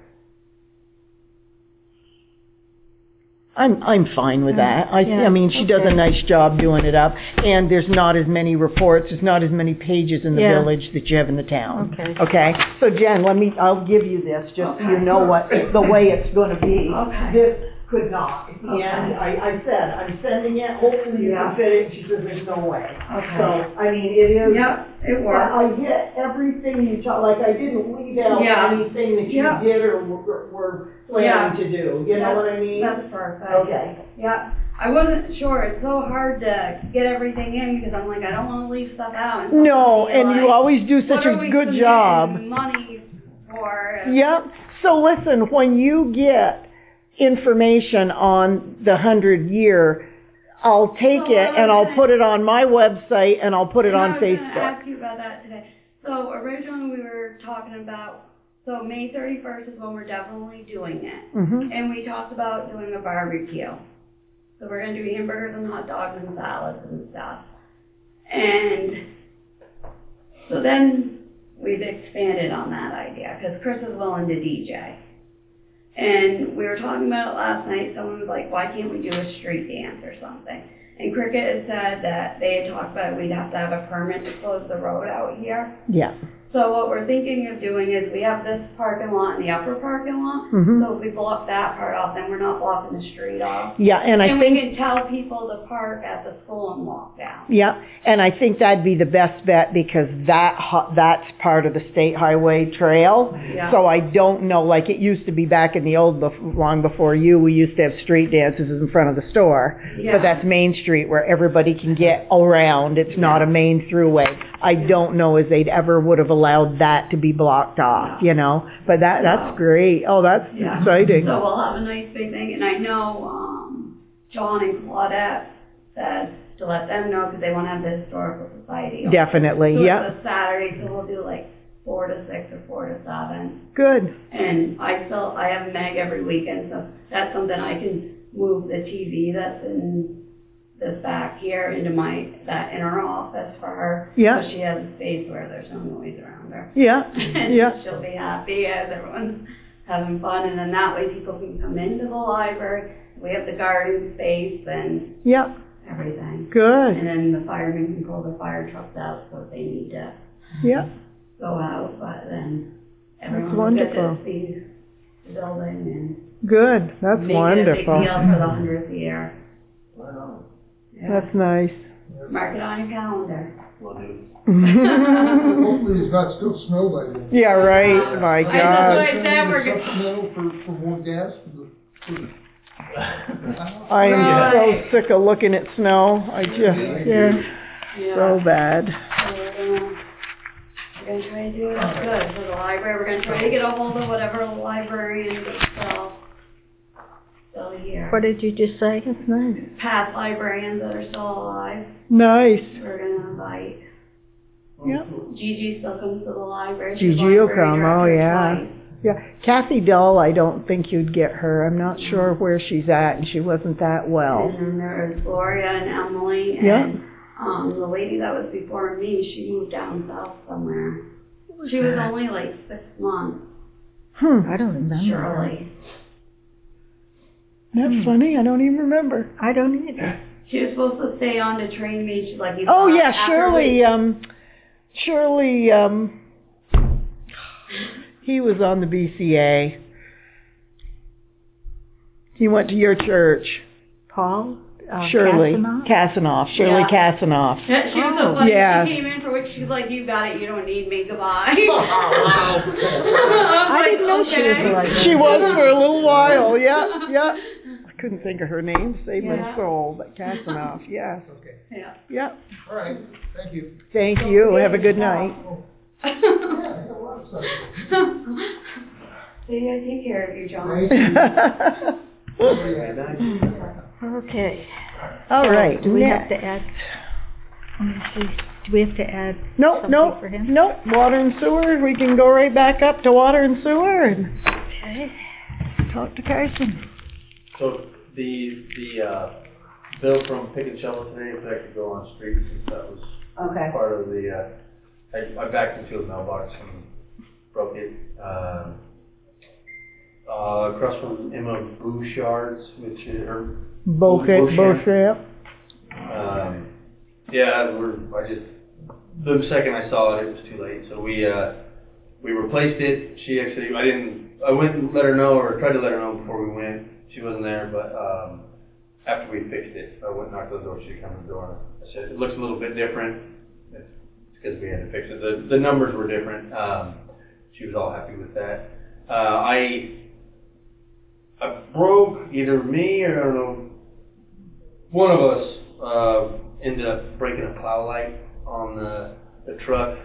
I'm fine with that. I mean, she does a okay. nice job doing it up, and there's not as many reports, there's not as many pages in the Yeah. village that you have in the town. Okay. Okay? So Jen, I'll give you this, just so you know what, the way it's going to be. Okay. could not. At the Okay. end, I said, I'm sending it, hopefully you Yeah. can fit it. She says, there's no way. Okay. So, I mean, it is. Yep, it But worked. I hit everything you taught, like I didn't leave out Yeah. anything that you Yeah. did or were planning to do. You know what I mean? That's perfect. Okay. Yeah, I wasn't sure. It's so hard to get everything in because I'm like, I don't want to leave stuff out. And No, somebody and you like, always do such what are a we good submitting job. money for? Yep. So listen, when you get information on the 100-year, I'll take So it and I'll put it on my website and I'll put it on I was going to Facebook. ask you about that today. So originally we were talking about, so May 31st is when we're definitely doing it. Mhm. And we talked about doing a barbecue. So we're going to do hamburgers and hot dogs and salads and stuff. And so then we've expanded on that idea because Chris is willing to DJ. And we were talking about it last night. Someone was like, why can't we do a street dance or something? And Cricket had said that they had talked about we'd have to have a permit to close the road out here. Yeah. So what we're thinking of doing is we have this parking lot and the upper parking lot. Mhm. So if we block that part off, then we're not blocking the street off. Yeah, and I And think we can tell people to park at the school and walk down. yeah, and I think that'd be the best bet because that's part of the state highway trail. Yeah. So I don't know, like it used to be back in the old, long before you, we used to have street dances in front of the store. Yeah. But that's Main Street where everybody can get around. It's not a main throughway. I don't know as they'd ever would have allowed that to be blocked off, you know? But that's great. Oh, that's Yeah. exciting. So we'll have a nice big thing, and I know John and Claudette said to let them know because they want to have the historical society. Definitely, So yeah. it's a Saturday, so we'll do like 4 to 6 or 4 to 7. Good. And I have Meg every weekend, so that's something I can move the TV that's in this back here into that inner office for her. Yeah. So she has a space where there's no noise around her. Yeah, And yeah. she'll be happy as everyone's having fun, and then that way people can come into the library. We have the garden space and Yeah, everything. good. And then the firemen can pull their fire trucks out so if they need to Yeah, go out, but then That's everyone will get wonderful. to see the building Good. and That's make it a big wonderful. deal for the 100th year. Wow. Yeah. That's nice. Mark it on your calendar. Will do. Hopefully it's not still snow by then. Yeah, right. My That's God. what I said, we're good. Supplemental for more gas for the. I am Right. so sick of looking at snow. I just, yeah, Yeah. so bad. So we're gonna try to do it good for the library. We're gonna try to get a hold of whatever librarians are still here. What did you just say? That's nice. Past librarians that are still alive, Nice. we're gonna invite. Yeah. Gigi still comes to the library. She's Gigi will library come. Oh, director yeah. twice. Yeah. Kathy Dull, I don't think you'd get her. I'm not sure where she's at, and she wasn't that well. And then there's Gloria and Emily, and Yeah. the lady that was before me, she moved down south somewhere. She was only like 6 months, I don't remember. Shirley. That's funny. I don't even remember. I don't either. She was supposed to stay on to train me. She's like, you Oh, thought yeah, after we- Shirley, he was on the BCA. He went to your church. Paul? Shirley Casanova? Kasanoff. Shirley Yeah. Kasanoff. Yeah, she was Oh, so funny. yeah. She came in for which she's like, you got it. You don't need me. Goodbye. I didn't know she was like that. She was for a little while. Yeah, yeah. I couldn't think of her name. Save my Yeah. soul. But Kasanoff. Yes. Okay, Yeah. Yeah. all right, thank you. Thank you. Have a good night. Yeah, I got a lot of stuff. See, I take care of you, John. Thank you. Okay. All right. Do we have next. to add, let me see, do we have to add Nope, something nope, for him? nope. Water and sewer. We can go right back up to water and sewer and Okay. talk to Carson. So the bill from Pick and Shovel today, if that could go on streets, since that was Okay. part of the, I vacuumed to a mailbox and broke it, across from Emma Bouchard's, which is her. Beauchamp. Yeah, the second I saw it, it was too late, so we replaced it. She actually, I went and let her know, or tried to let her know before we went. she wasn't there, but after we fixed it, I went and knocked on the door. She came to the door. I said, it looks a little bit different. It's because we had to fix it. The numbers were different. She was all happy with that. I broke, either me or I don't know, one of us ended up breaking a plow light on the truck.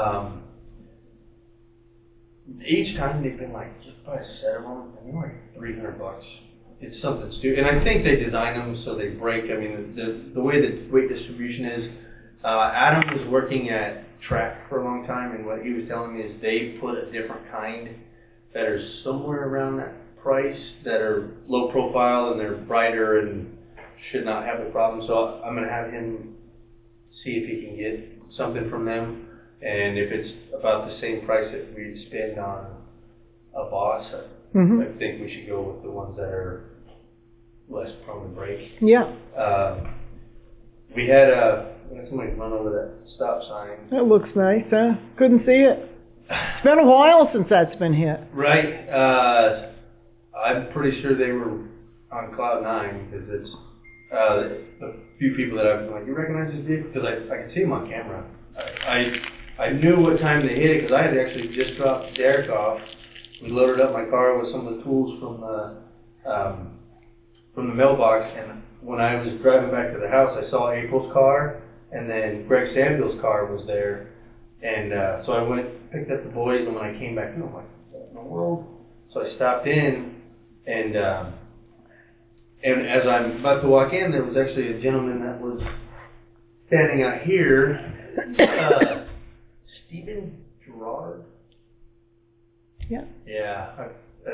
Each time they've been like, just buy a set of them, and they're like $300. It's something stupid. And I think they design them so they break. I mean, the way the weight distribution is, Adam was working at Track for a long time, and what he was telling me is they put a different kind that are somewhere around that price, that are low profile and they're brighter and should not have the problem. So I'm going to have him see if he can get something from them. And if it's about the same price that we'd spend on a Boss, I think we should go with the ones that are less prone to break. Yeah. We had somebody run over that stop sign. That looks nice, huh? Couldn't see it. It's been a while since that's been hit. Right. I'm pretty sure they were on cloud nine, because it's a few people that I've been like, you recognize this vehicle? Because I could see them on camera. I knew what time they hit it, because I had actually just dropped Derek off. We loaded up my car with some of the tools from the mailbox, and when I was driving back to the house, I saw April's car, and then Greg Sandville's car was there, and so I went, picked up the boys, and when I came back, I'm like, what in the world? So I stopped in, and as I'm about to walk in, there was actually a gentleman that was standing out here, Stephen Gerard. Yeah. Yeah.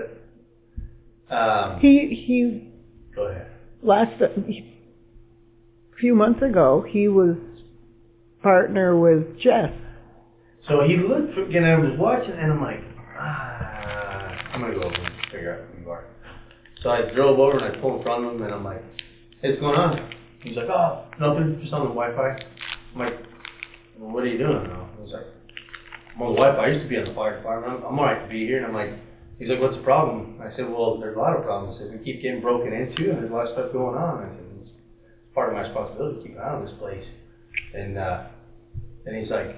He Go ahead. A few months ago, he was partner with Jeff. So he looked, and I was watching, and I'm like, I'm going to go over and figure out who you are. So I drove over, and I pulled in front of him, and I'm like, hey, what's going on? He's like, oh, nothing, just on the Wi-Fi. I'm like, well, what are you doing now? He's like, I'm on the Wi-Fi. I used to be on the fire department. I'm all right to be here. And I'm like, he's like, what's the problem? I said, well, there's a lot of problems. I said, we keep getting broken into, and there's a lot of stuff going on. I said, it's part of my responsibility to keep an eye on this place. And he's like,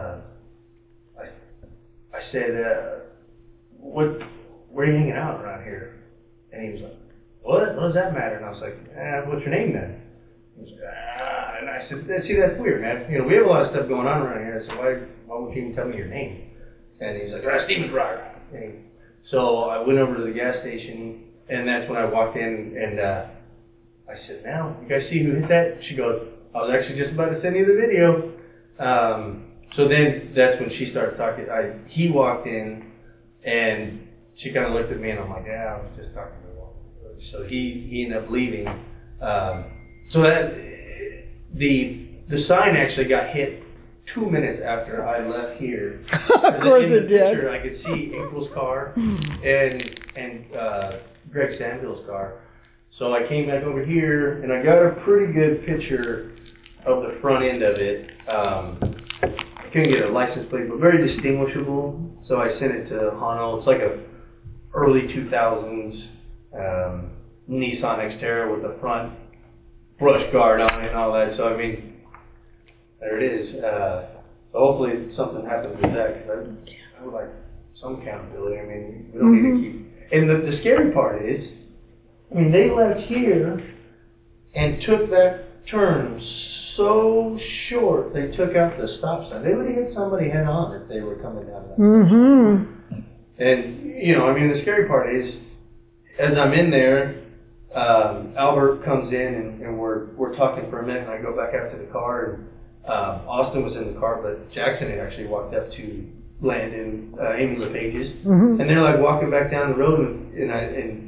I said, where are you hanging out around here? And he was like, what does that matter? And I was like, what's your name then? He was like, and I said, see, that's weird, man. You know, we have a lot of stuff going on around here. I said, why won't you even tell me your name? And he's like, Steven Gerard. So I went over to the gas station, and that's when I walked in, and I said, now, you guys see who hit that? She goes, I was actually just about to send you the video. So then that's when she started talking. He walked in, and she kind of looked at me, and I'm like, I was just talking to her. So he ended up leaving. So that the sign actually got hit 2 minutes after I left here. Of course it did. Picture, I could see April's car and Greg Sandville's car. So I came back over here, and I got a pretty good picture of the front end of it. I couldn't get a license plate, but very distinguishable. So I sent it to Hano. It's like a early 2000s Nissan Xterra with the front brush guard on it and all that. So I mean, there it is. So hopefully something happens with that, because I would like some accountability. I mean, we don't need to keep. And the scary part is, I mean, they left here and took that turn so short, they took out the stop sign. They would have hit somebody head on if they were coming down that. And, you know, I mean, the scary part is, as I'm in there, Albert comes in, and we're talking for a minute, and I go back out to the car, and Austin was in the car, but Jackson had actually walked up to Landon, Amy LePage's, and they're like walking back down the road, and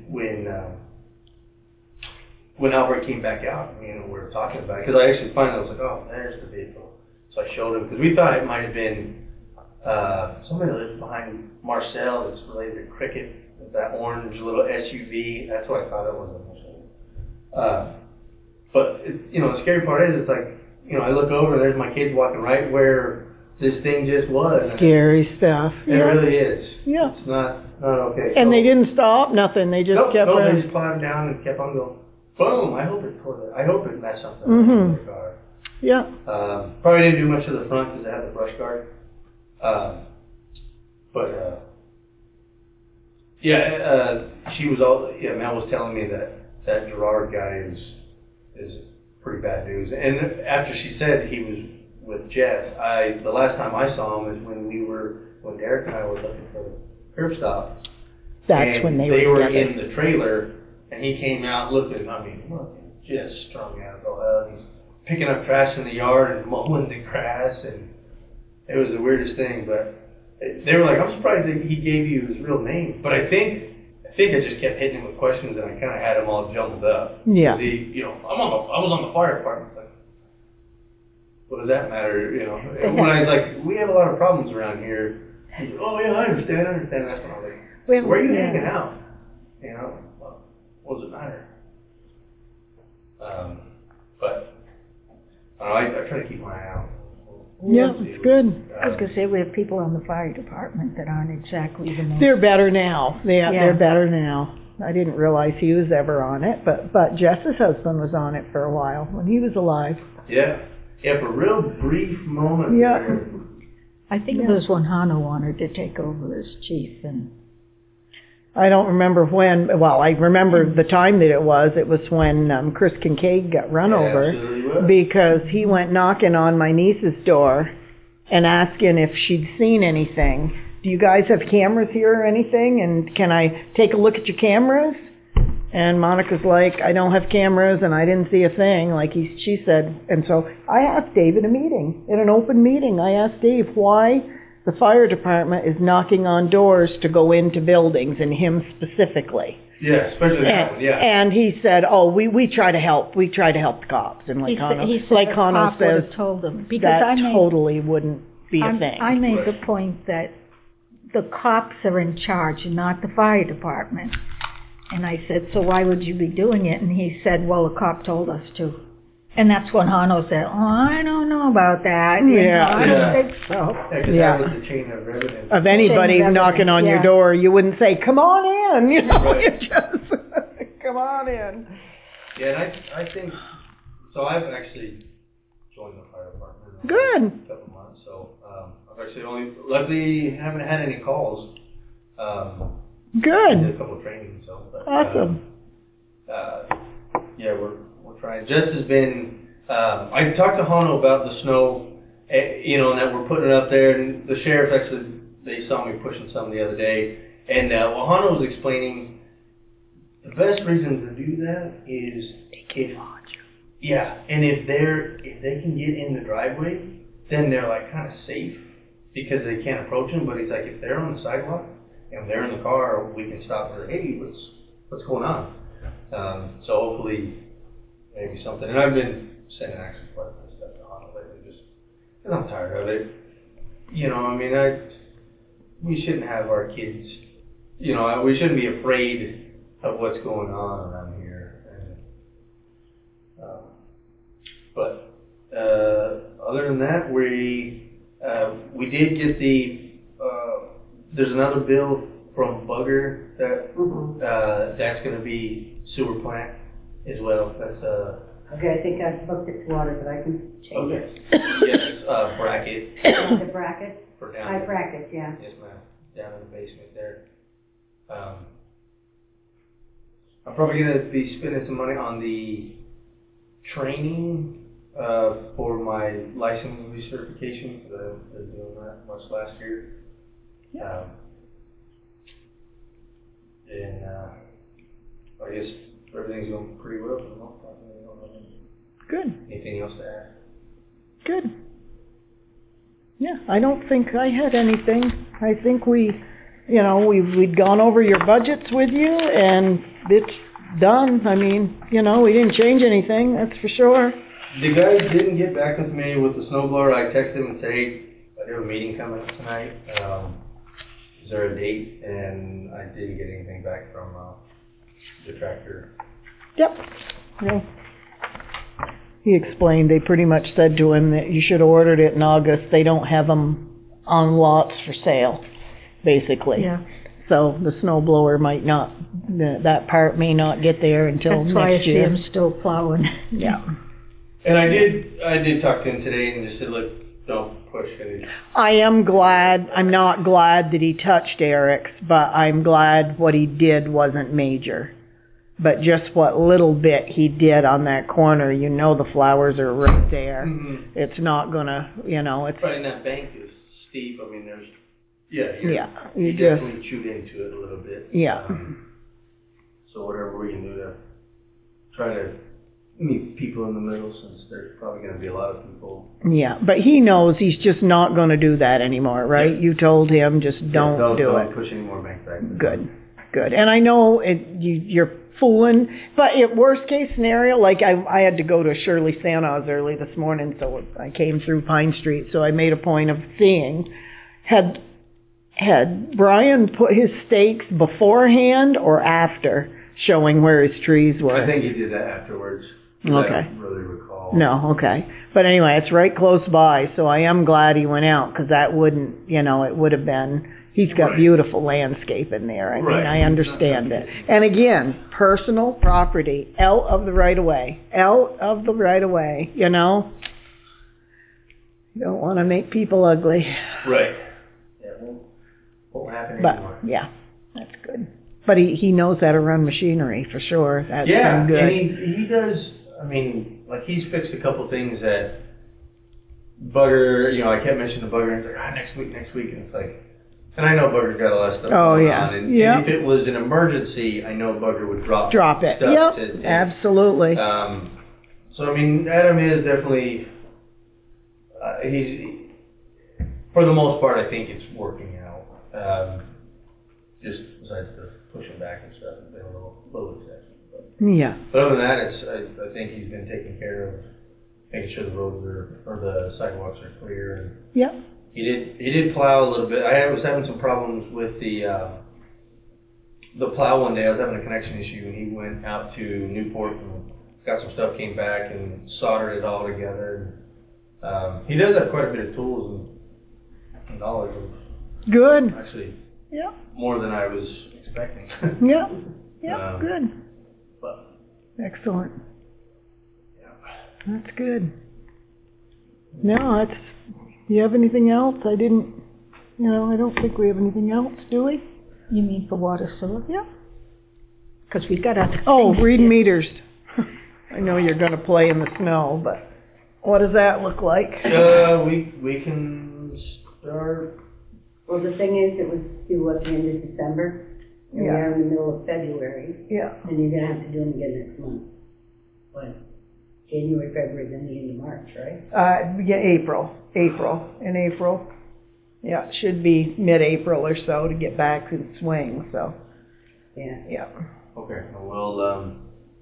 when Albert came back out, you know, we were talking about it, because I actually finally was like, oh, there's the vehicle. So I showed him, because we thought it might have been somebody that lives behind Marcel that's related to Cricket, with that orange little SUV. That's what I thought it was initially. But, you know, the scary part is, it's like, you know, I look over and there's my kids walking right where this thing just was. Scary stuff. It really is. Yeah. It's not okay. And they didn't stop, nothing, they just kept No, running. they just climbed down and kept on going. Boom! I hope it messed something up Mm-hmm. in the car. Yeah. Probably didn't do much to the front because it had the brush guard. Mel was telling me that Gerard guy is pretty bad news. And after she said he was with Jess, the last time I saw him is when Derek and I were looking for the curb stop. That's when they were together. in the trailer, and he came out looking just strung out. He's picking up trash in the yard and mowing the grass, and it was the weirdest thing. But they were like, I'm surprised that he gave you his real name. But I think I just kept hitting him with questions, and I kind of had him all jumbled up. Yeah. I was on the fire department. Like, what does that matter? When I was like, we have a lot of problems around here. He's like, oh yeah, I understand. That's when I was like, where are you hanging out? What does it matter? But I try to keep my eye out. Yeah, it's good. I was going to say, we have people on the fire department that aren't exactly the most... They're better now. They're better now. I didn't realize he was ever on it, but Jess's husband was on it for a while when he was alive. Yeah, for a real brief moment. Yeah. There. I think it was when Hano wanted to take over as chief, and... I don't remember when. Well, I remember the time that it was. It was when Chris Kincaid got run over because he went knocking on my niece's door and asking if she'd seen anything. Do you guys have cameras here or anything? And can I take a look at your cameras? And Monica's like, I don't have cameras and I didn't see a thing, like she said. And so I asked Dave in a meeting, in an open meeting, I asked Dave why the fire department is knocking on doors to go into buildings, and him specifically. Yeah, especially that one, yeah. And he said, we try to help. We try to help the cops. And like Hano says, told them, because that totally wouldn't be a thing. I made the point that the cops are in charge and not the fire department. And I said, so why would you be doing it? And he said, well, the cop told us to. And that's when Hano said, I don't know about that. I don't think so. That was the chain of evidence. Of anybody knocking on your door, you wouldn't say, come on in. You just, come on in. Yeah, and I think, so I've actually joined the fire department. Good. In a couple months, so I've actually luckily haven't had any calls. Good. Did a couple of trainings, so. But, awesome. We're trying. Jess has been, I talked to Hano about the snow, and that we're putting it up there, and the sheriff actually, they saw me pushing some the other day, and Hano was explaining the best reason to do that is if they can get in the driveway, then they're like kind of safe because they can't approach them. But he's like, if they're on the sidewalk and they're in the car, we can stop and say, hey, what's going on? So hopefully maybe something. And I've been sending action plans and stuff to Hano lately just because I'm tired of it. We shouldn't have our kids, we shouldn't be afraid of what's going on around here. But other than that, we did get there's another bill from Bugger that that's going to be sewer plant as well. That's okay, I think I booked it to water, but I can change it. Yes, bracket. The bracket? For down. High bracket, yeah. Yes, ma'am. Down in the basement there. I'm probably going to be spending some money on the training for my license recertification because I've been doing that much last year. And I guess everything's going pretty well for the most part. Good. Anything else to add? Good. Yeah, I don't think I had anything. I think we'd gone over your budgets with you, and it's done. I mean, we didn't change anything, that's for sure. The guys didn't get back with me with the snowblower. I texted them and said, hey, I have a meeting coming up tonight. Is there a date? And I didn't get anything back from the tractor. Yep. Well, he explained, they pretty much said to him that you should have ordered it in August. They don't have them on lots for sale, basically. Yeah. So the snow blower might not, that part may not get there until That's why I next see year. him still plowing. Yeah. And I did talk to him today and just said, look, don't push it. I'm not glad that he touched Eric's, but I'm glad what he did wasn't major. But just what little bit he did on that corner, you know the flowers are right there. Mm-hmm. It's not gonna, it's... Right, and that bank is steep. I mean, there's... you you just... definitely chewed into it a little bit. Yeah. So whatever we can do to try to meet people in the middle, since there's probably going to be a lot of people. Yeah, but he knows he's just not going to do that anymore, right? Yeah. You told him just don't do don't it. push any more bank back. Good. And I know you're fooling, but worst case scenario, like I had to go to Shirley Santa's early this morning, so I came through Pine Street, so I made a point of seeing, had Brian put his stakes beforehand or after showing where his trees were? I think he did that afterwards. Okay. I don't really recall. No, okay. But anyway, it's right close by, so I am glad he went out, because that wouldn't, it would have been, he's got Right. beautiful landscape in there. I mean, Right. I understand it. And again, personal property, out of the right of way. You don't want to make people ugly. Right. Yeah, won't happen But, anymore. yeah, that's good. But he knows how to run machinery, for sure. That's Yeah, been good. and he does, I mean, like he's fixed a couple things that Bugger, I kept mentioning the Bugger, and it's like, next week, and it's like, and I know Bugger's got a lot of stuff going on, and if it was an emergency, I know Bugger would drop it. stuff. Yep, absolutely. So, I mean, Adam is definitely, he's, for the most part, I think it's working out. Just besides the pushing back and stuff, it's been a little exception. But other than that, I think he's been taking care of making sure the roads or the sidewalks are clear. And yeah. He did plow a little bit. I was having some problems with the plow one day. I was having a connection issue, and he went out to Newport and got some stuff, came back and soldered it all together. He does have quite a bit of tools and knowledge. Good. Actually, yeah, more than I was expecting. Yeah, good. But excellent. Yeah, that's good. No, you have anything else? I don't think we have anything else, do we? You mean for water sewer? Yeah. Because we got other read meters. I know you're going to play in the snow, but what does that look like? We can start. Well, the thing is, it was due at the end of December, and we are in the middle of February. Yeah. And you're gonna have to do them again next month. What? January, February, then the end of March, right? April. In April. Yeah, it should be mid-April or so to get back in swing, so. Yeah. Okay, well,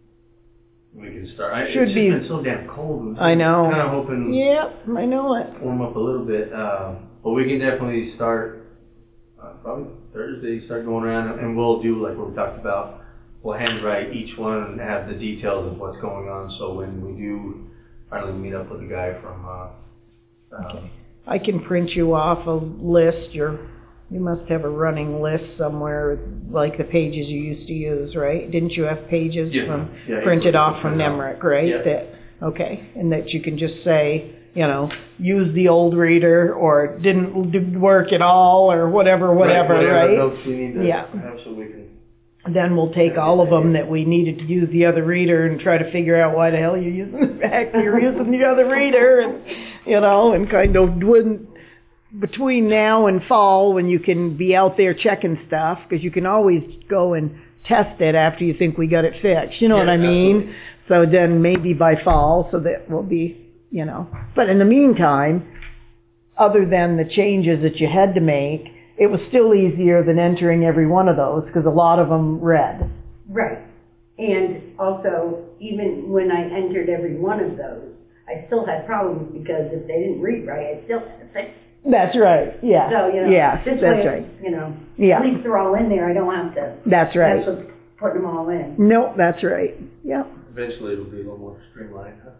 we can start. It's Should just be. been so damn cold. I know. Kind of hoping. Yep, I know it. Warm up a little bit, but we can definitely start, probably Thursday, start going around, and we'll do like what we talked about. We'll handwrite each one and have the details of what's going on, so when we do finally meet up with the guy from, Okay. I can print you off a list. You must have a running list somewhere, like the pages you used to use, right? Didn't you have pages printed off from Nemrick, right? Yeah. Okay, and that you can just say, use the old reader, or didn't work at all, or whatever, right? Notes we need to have so we can. Then we'll take all of them that we needed to use the other reader and try to figure out why the hell you're using you're using the other reader, and and kind of doing between now and fall when you can be out there checking stuff, because you can always go and test it after you think we got it fixed. You know what I mean? Absolutely. So then maybe by fall, so that will be, But in the meantime, other than the changes that you had to make, it was still easier than entering every one of those, because a lot of them read. Right. And also, even when I entered every one of those, I still had problems, because if they didn't read right, I still had to fix it. That's right, yeah. So, yes, this that's way, right. At least they're all in there, I don't have to. That's right. Mess with putting them all in. No, that's right, yeah. Eventually it'll be a little more streamlined, huh?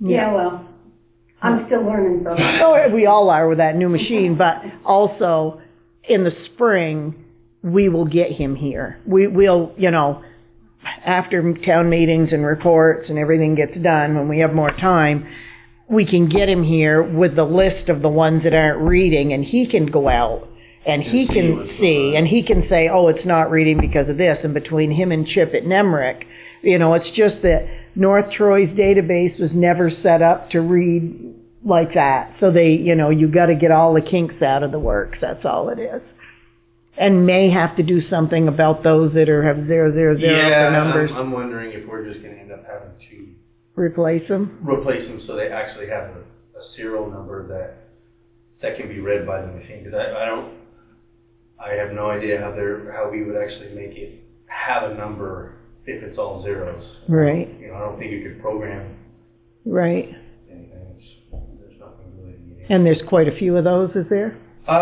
Yeah, well, I'm still learning something. Oh, we all are with that new machine, but also in the spring, we will get him here. We'll, you know, after town meetings and reports and everything gets done, when we have more time, we can get him here with the list of the ones that aren't reading, and he can go out and he can see, and he can say, oh, it's not reading because of this. And between him and Chip at Nemrick, you know, it's just that North Troy's database was never set up to read like that. So they, you know, you got to get all the kinks out of the works. That's all it is. And may have to do something about those that have zero numbers. I'm wondering if we're just going to end up having to replace them so they actually have a serial number that can be read by the machine. Because I have no idea how we would actually make it have a number if it's all zeros. Right. You know, I don't think you could program. Right. Anything. There's nothing really needed. And there's quite a few of those, is there?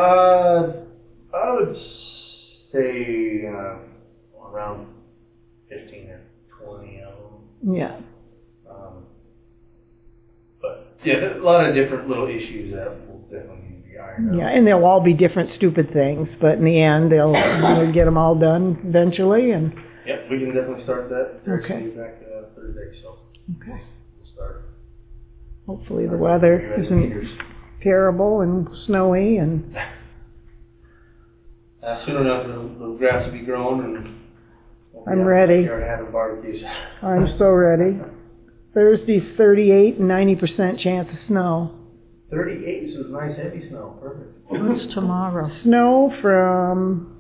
I would say around 15 or 20 of them. Yeah. But yeah, there's a lot of different little issues that will definitely need to be ironed out. Yeah, and they'll all be different stupid things, but in the end, we'll get them all done eventually. And yep, we can definitely start that. Okay. Back Thursday, so okay. We'll start. Hopefully the weather isn't terrible and snowy and. Soon enough, the grass will be grown and I'm ready. Having barbecues. I'm so ready. Thursday's 38 and 90% chance of snow. 38, so it's nice heavy snow. Perfect. What's tomorrow? Snow from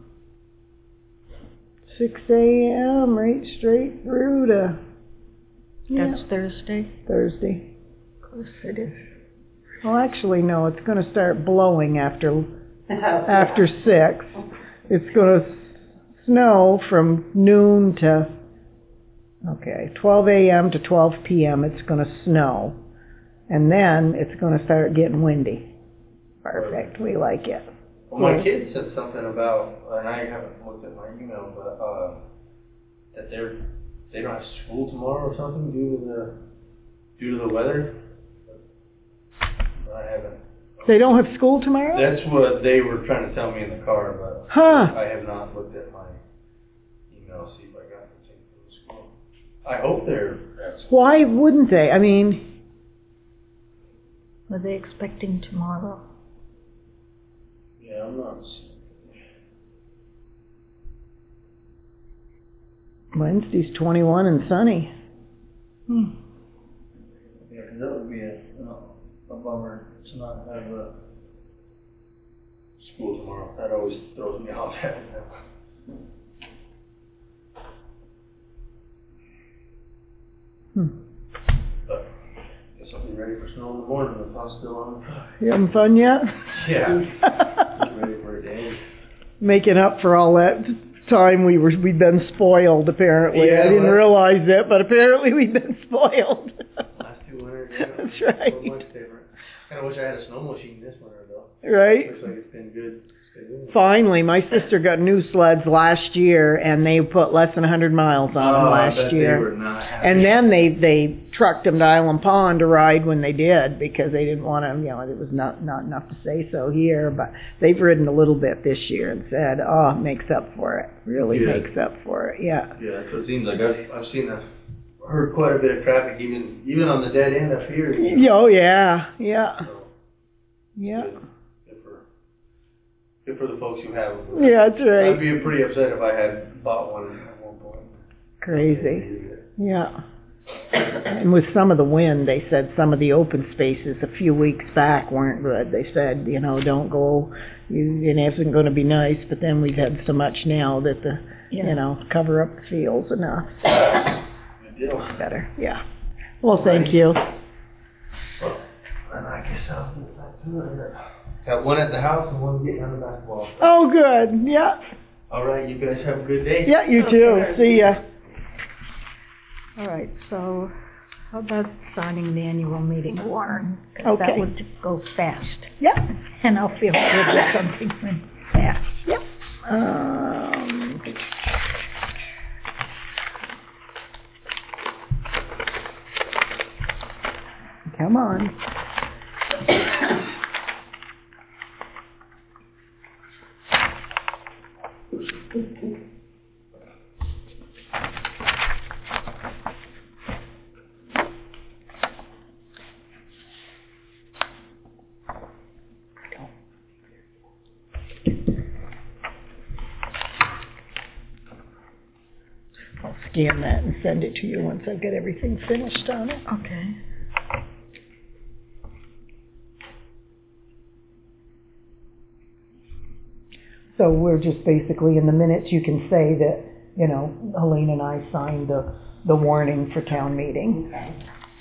6 a.m. right straight through to... That's Thursday? Thursday. Of course it is. Well, actually, no, it's going to start blowing after 6. It's going to snow from noon to, 12 a.m. to 12 p.m. It's going to snow. And then it's going to start getting windy. Perfect. We like it. Well, my kid said something about, and I haven't looked at my email, but that they don't have school tomorrow or something due to the weather. I haven't. They don't have school tomorrow? That's what they were trying to tell me in the car, but I have not looked at my email to see if I got anything from the school. I hope they're at school. Why wouldn't they? I mean... Were they expecting tomorrow? Yeah, I'm not... Wednesday's 21 and sunny. Yeah, because that would be a bummer to not have school tomorrow. That always throws me off. But I guess I'll be ready for snow in the morning if I'm still on. You having fun yet? Yeah. Just ready for a day. Making up for all that time we'd been spoiled, apparently. Yeah, I didn't realize it, but apparently we'd been spoiled. Last 2 winters, yeah. That's right. So much different. Kind of wish I had a snow machine this winter, though. Right? Looks like it's been good. Finally, my sister got new sleds last year, and they put less than 100 miles on them last year. They were not happy. And then they trucked them to Island Pond to ride when they did, because they didn't want to, it was not enough to say so here, but they've ridden a little bit this year and said, it makes up for it. Really makes up for it, yeah. Yeah, so it seems like I've seen heard quite a bit of traffic, even on the dead end up here. Oh, yeah. So, yeah. Good for the folks who have them. Yeah, that's right. I'd be pretty upset if I had bought one at one point. Crazy. Yeah. And with some of the wind, they said some of the open spaces a few weeks back weren't good. They said, don't go, it isn't going to be nice, but then we've had so much now that cover up the fields enough. Good deal. Better, yeah. Well, thank you. Well, and I guess I'll get back to it. Got one at the house and one getting on the basketball. Oh, good. Yeah. All right, you guys have a good day. Yeah, you too. See ya. All right, so how about signing the annual meeting warrant? Okay. That would go fast. Yep. And I'll feel good if something went fast. Yep. Come on. I'll scan that and send it to you once I get everything finished on it. Okay. So we're just basically, in the minutes, you can say that, you know, Helene and I signed the warning for town meeting. Okay.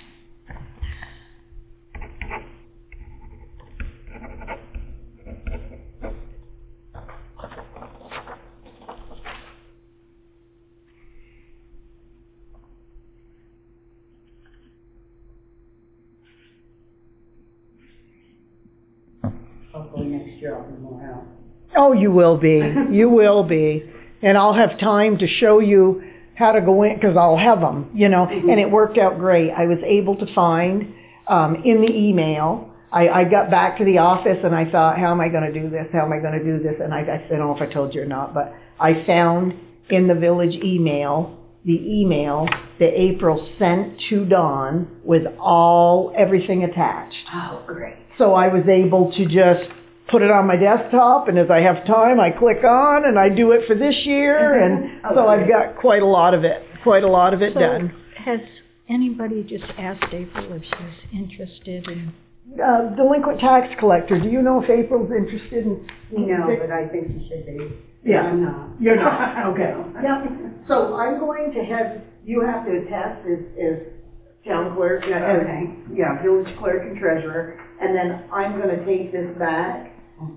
Hopefully next year I'll be more help. Oh, you will be. You will be. And I'll have time to show you how to go in, because I'll have them, you know. And it worked out great. I was able to find in the email, I got back to the office and I thought, how am I going to do this? How am I going to do this? And I don't know if I told you or not, but I found in the village email, the email that April sent to Dawn with everything attached. Oh, great. So I was able to just put it on my desktop, and as I have time, I click on, and I do it for this year, and so I've got quite a lot of it done. Has anybody just asked April if she's interested in? Delinquent tax collector, do you know if April's interested in? No, but I think you should be. Yeah. I'm not. You're not, okay. Yeah, so I'm going to have, you have to attest as town clerk, Okay. village clerk and treasurer, and then I'm gonna take this back,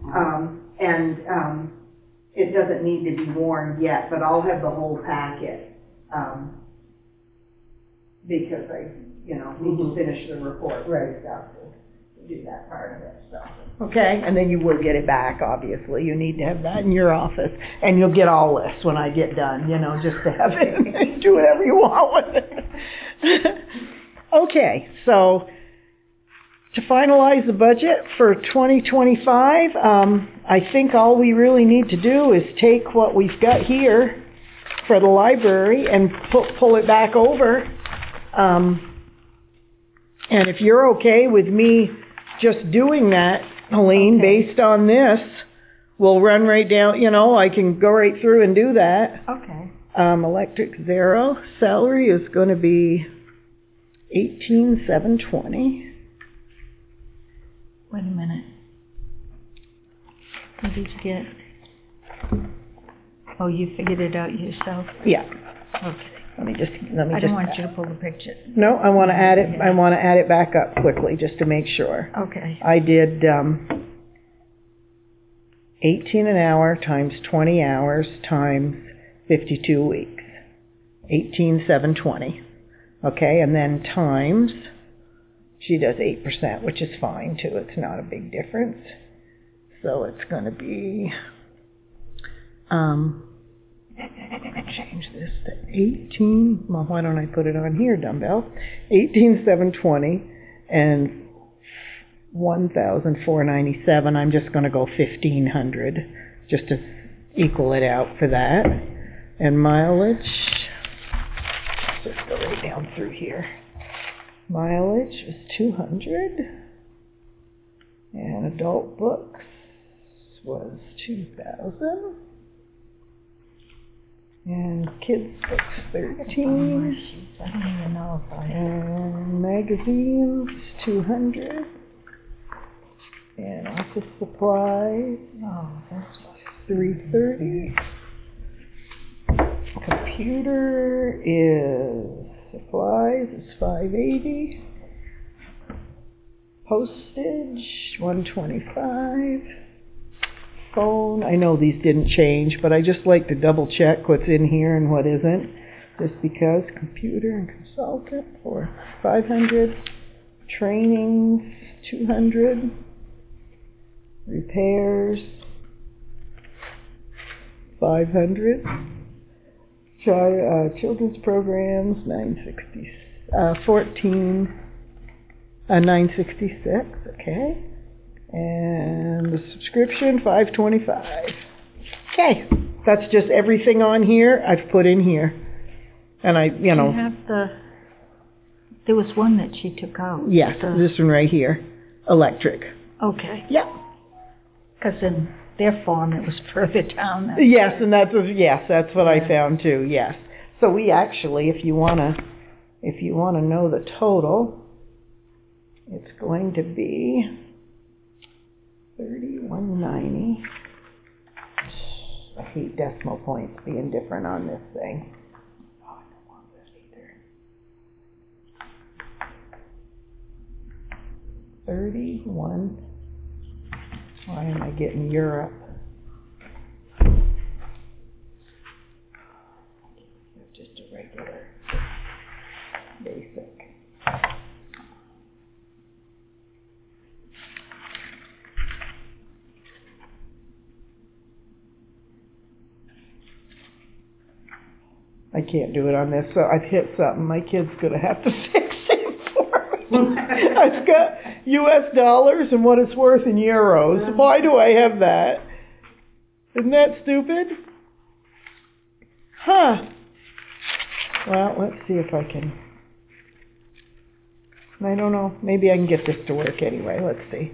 it doesn't need to be worn yet, but I'll have the whole packet, because I, need to finish the report and stuff to do that part of it, so. Okay, and then you will get it back, obviously. You need to have that in your office, and you'll get all this when I get done, just to have it, and do whatever you want with it. Okay, so to finalize the budget for 2025, I think all we really need to do is take what we've got here for the library and pull it back over. And if you're okay with me just doing that, Helene, based on this, we'll run right down, I can go right through and do that. Okay. Electric zero, salary is going to be $18,720. Wait a minute. What did you get? Oh, you figured it out yourself? Yeah. Okay. Let me just. I don't want you to pull the picture. No, I want to add it. I want to add it back up quickly just to make sure. Okay. I did 18 an hour times 20 hours times 52 weeks. 18,720. Okay, and then times. She does 8%, which is fine too. It's not a big difference. So it's going to be. Change this to 18. Well, why don't I put it on here, dumbbell? 18,720 and 1,497. I'm just going to go 1,500 just to equal it out for that. And mileage. Just go right down through here. Mileage is 200. And adult books was 2,000. And kids books 13. I don't even know if I have. And magazines 200. And office supplies Oh, that's 330. Computer supplies is 580. Postage 125. Phone, I know these didn't change, but I just like to double check what's in here and what isn't, just because. Computer and consultant for 500. Trainings 200. Repairs 500. Children's programs 960. 14. $966, okay. And the subscription, $525. Okay, that's just everything on here I've put in here. And Do you have there was one that she took out. Yes, this one right here, electric. Okay. Yep. Because in their form, it was further down. Yes, and that's what I found too, yes. So we actually, if you want to know the total, it's going to be $31.90. I hate decimal points being different on this thing. Oh, I don't want this either. 31. Why am I getting Europe? Just a regular basic. I can't do it on this, so I've hit something. My kid's gonna have to fix it for me. I've got US dollars and what it's worth in euros. Why do I have that? Isn't that stupid? Huh. Well, let's see if I can. I don't know. Maybe I can get this to work anyway. Let's see.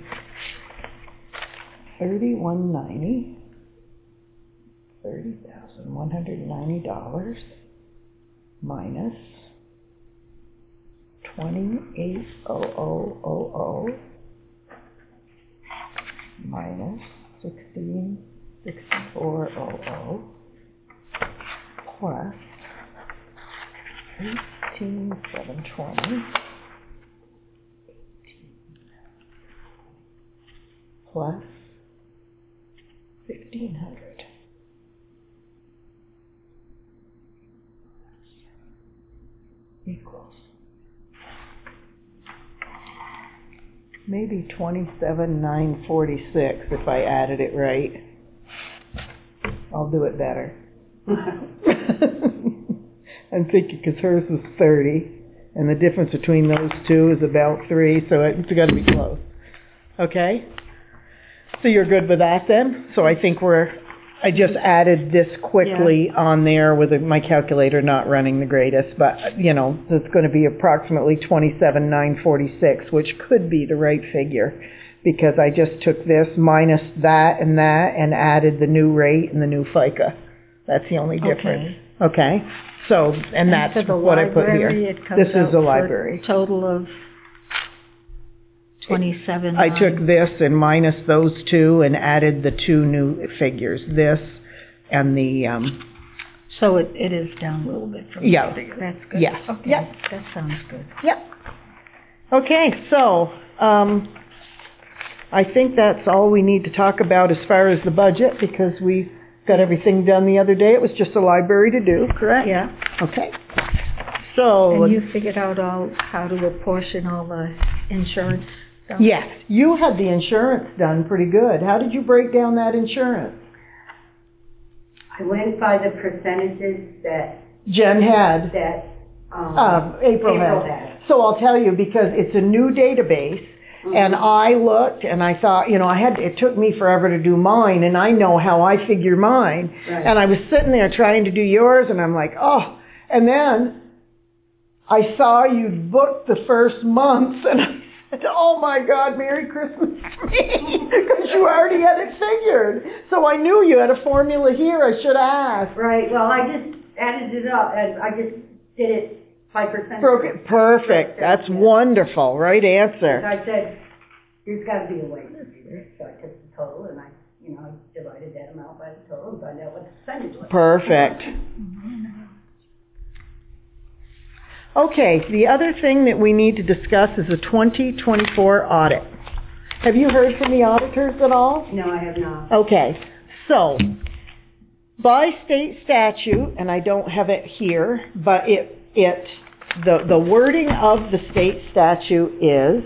$31.90. $30,190 minus 28,000 minus 16,640 plus 18,720 plus 1,500 equals maybe 27,946 if I added it right. I'll do it better. I'm thinking because hers was 30 and the difference between those two is about 3, so it's got to be close. Okay? So you're good with that then? So I think I just added this quickly on there with my calculator not running the greatest, but, it's going to be approximately 27,946, which could be the right figure, because I just took this minus that and added the new rate and the new FICA. That's the only difference. Okay? So, and that's what I put here. This is the library. Total of 27. I took this and minus those two and added the two new figures, this and the, So it is down a little bit from yeah. the That's good. Yes. Okay. Yep. That sounds good. Yep. Okay, so, I think that's all we need to talk about as far as the budget, because we got everything done the other day. It was just a library to do, correct? Yeah. Okay. So. And you figured out how to apportion all the insurance stuff? Yes. You had the insurance done pretty good. How did you break down that insurance? I went by the percentages that Jen had. April had. So I'll tell you, because it's a new database, and I looked and I thought, it took me forever to do mine, and I know how I figure mine. Right. And I was sitting there trying to do yours, and I'm like, oh. And then I saw you'd booked the first month, and I said, oh my God, Merry Christmas to me, because you already had it figured. So I knew you had a formula here. I should have asked. Right, well, I just added it up, and I just did it by percentage. Broke it. Perfect. That's wonderful. Right answer. I said, there's got to be a way to do this. So I took the total and I divided that amount by the total and found out what the percentage was. Perfect. Okay, the other thing that we need to discuss is the 2024 audit. Have you heard from the auditors at all? No, I have not. Okay, so by state statute, and I don't have it here, but the wording of the state statute is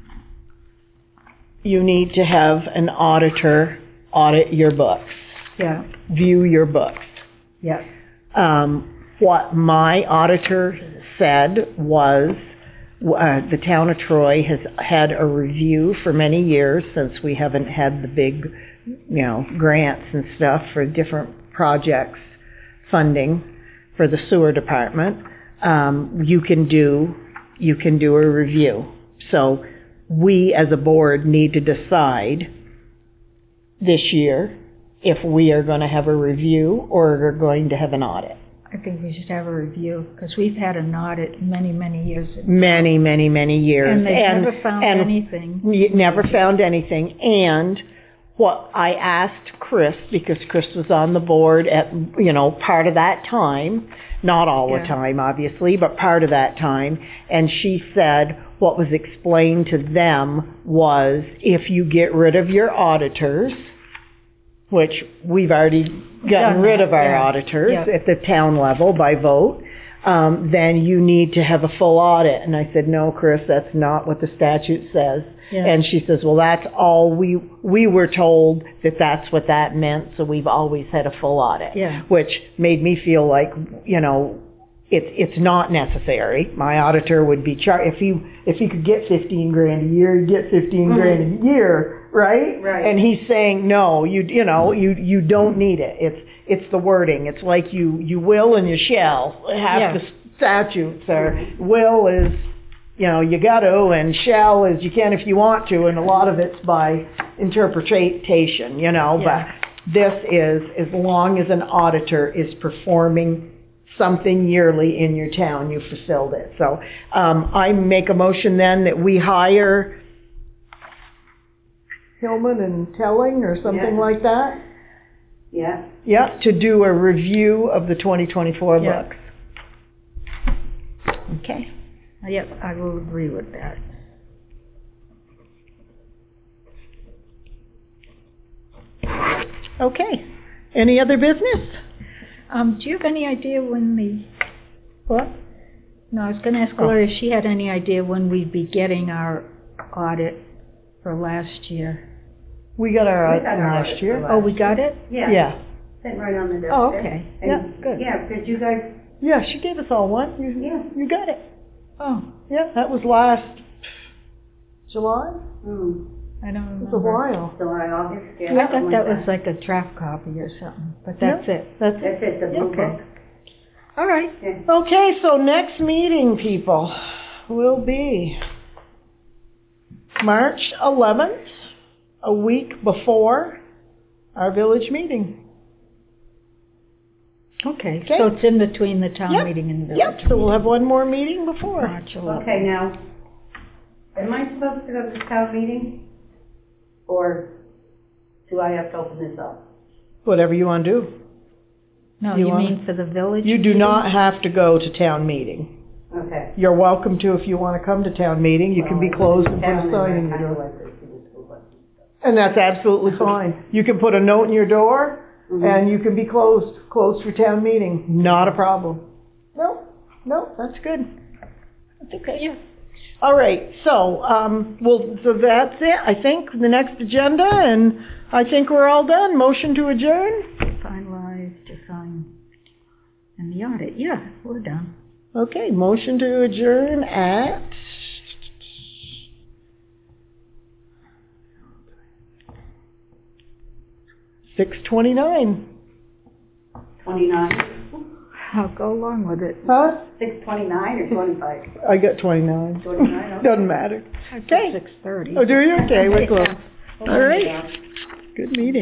you need to have an auditor audit your books. Yeah. View your books. Yeah. What my auditor said was, The town of Troy has had a review for many years since we haven't had the big, grants and stuff for different projects, funding for the sewer department. You can do a review. So we as a board need to decide this year if we are going to have a review or are going to have an audit. I think we should have a review, because we've had an audit many, many years ago. Many years. And they've never found anything. Never found anything. And what I asked Chris, because Chris was on the board at, part of that time, not all the time, obviously, but part of that time, and she said what was explained to them was if you get rid of your auditors, which we've already gotten rid of our auditors at the town level by vote, then you need to have a full audit. And I said, no, Chris, that's not what the statute says. Yeah. And she says, well, that's all we were told that's what that meant, so we've always had a full audit. Yeah. Which made me feel like, it's not necessary. My auditor would be charged, if he could get $15,000 a year, he'd get $15,000 a year, right? Right. And he's saying, no, you don't need it. It's the wording. It's like you will and you shall. Half the statutes are, will is, you got to, and shall is you can if you want to, and a lot of it's by interpretation, but this is, as long as an auditor is performing something yearly in your town, you fulfilled it. So I make a motion then that we hire Hillman and Telling or something like that. Yeah. Yeah, to do a review of the 2024 books. Okay. Yep, I will agree with that. Okay. Any other business? Do you have any idea when what? No, I was going to ask Gloria if she had any idea when we'd be getting our audit for last year. We got our audit last year. Oh, we got it? Yeah. Yeah. Sitting right on the desk. Oh, okay. Yeah, good. Yeah, because you guys... Yeah, she gave us all one. You got it. Oh. Yeah, that was last July. I don't remember. It was a while. July, August, I thought that was like a draft copy or something, but that's it. That's it, the blue book. All right. Yeah. Okay, so next meeting, people, will be March 11th, a week before our village meeting. Okay, so it's in between the town meeting and the village meeting. So we'll have one more meeting before. March 11th. Okay, now, am I supposed to go to the town meeting? Or do I have to open this up? Whatever you want to do. No, you mean for the village You do meeting? not have to go to town meeting. Okay. You're welcome to if you want to come to town meeting. You can be closed and put a sign in your door. And that's absolutely fine. You can put a note in your door, and you can be closed for town meeting. Not a problem. No, that's good. That's okay. Yeah. All right. So, so that's it. I think the next agenda, and I think we're all done. Motion to adjourn. Finalize, define, and the audit. Yeah, we're done. Okay. Motion to adjourn at 6:29. 29. I'll go along with it. Huh? 6:29 or 25? I got 29. 29, okay. Doesn't matter. Okay. 6:30. Oh, do you? Okay, we're close. All right. Yeah. Good meeting.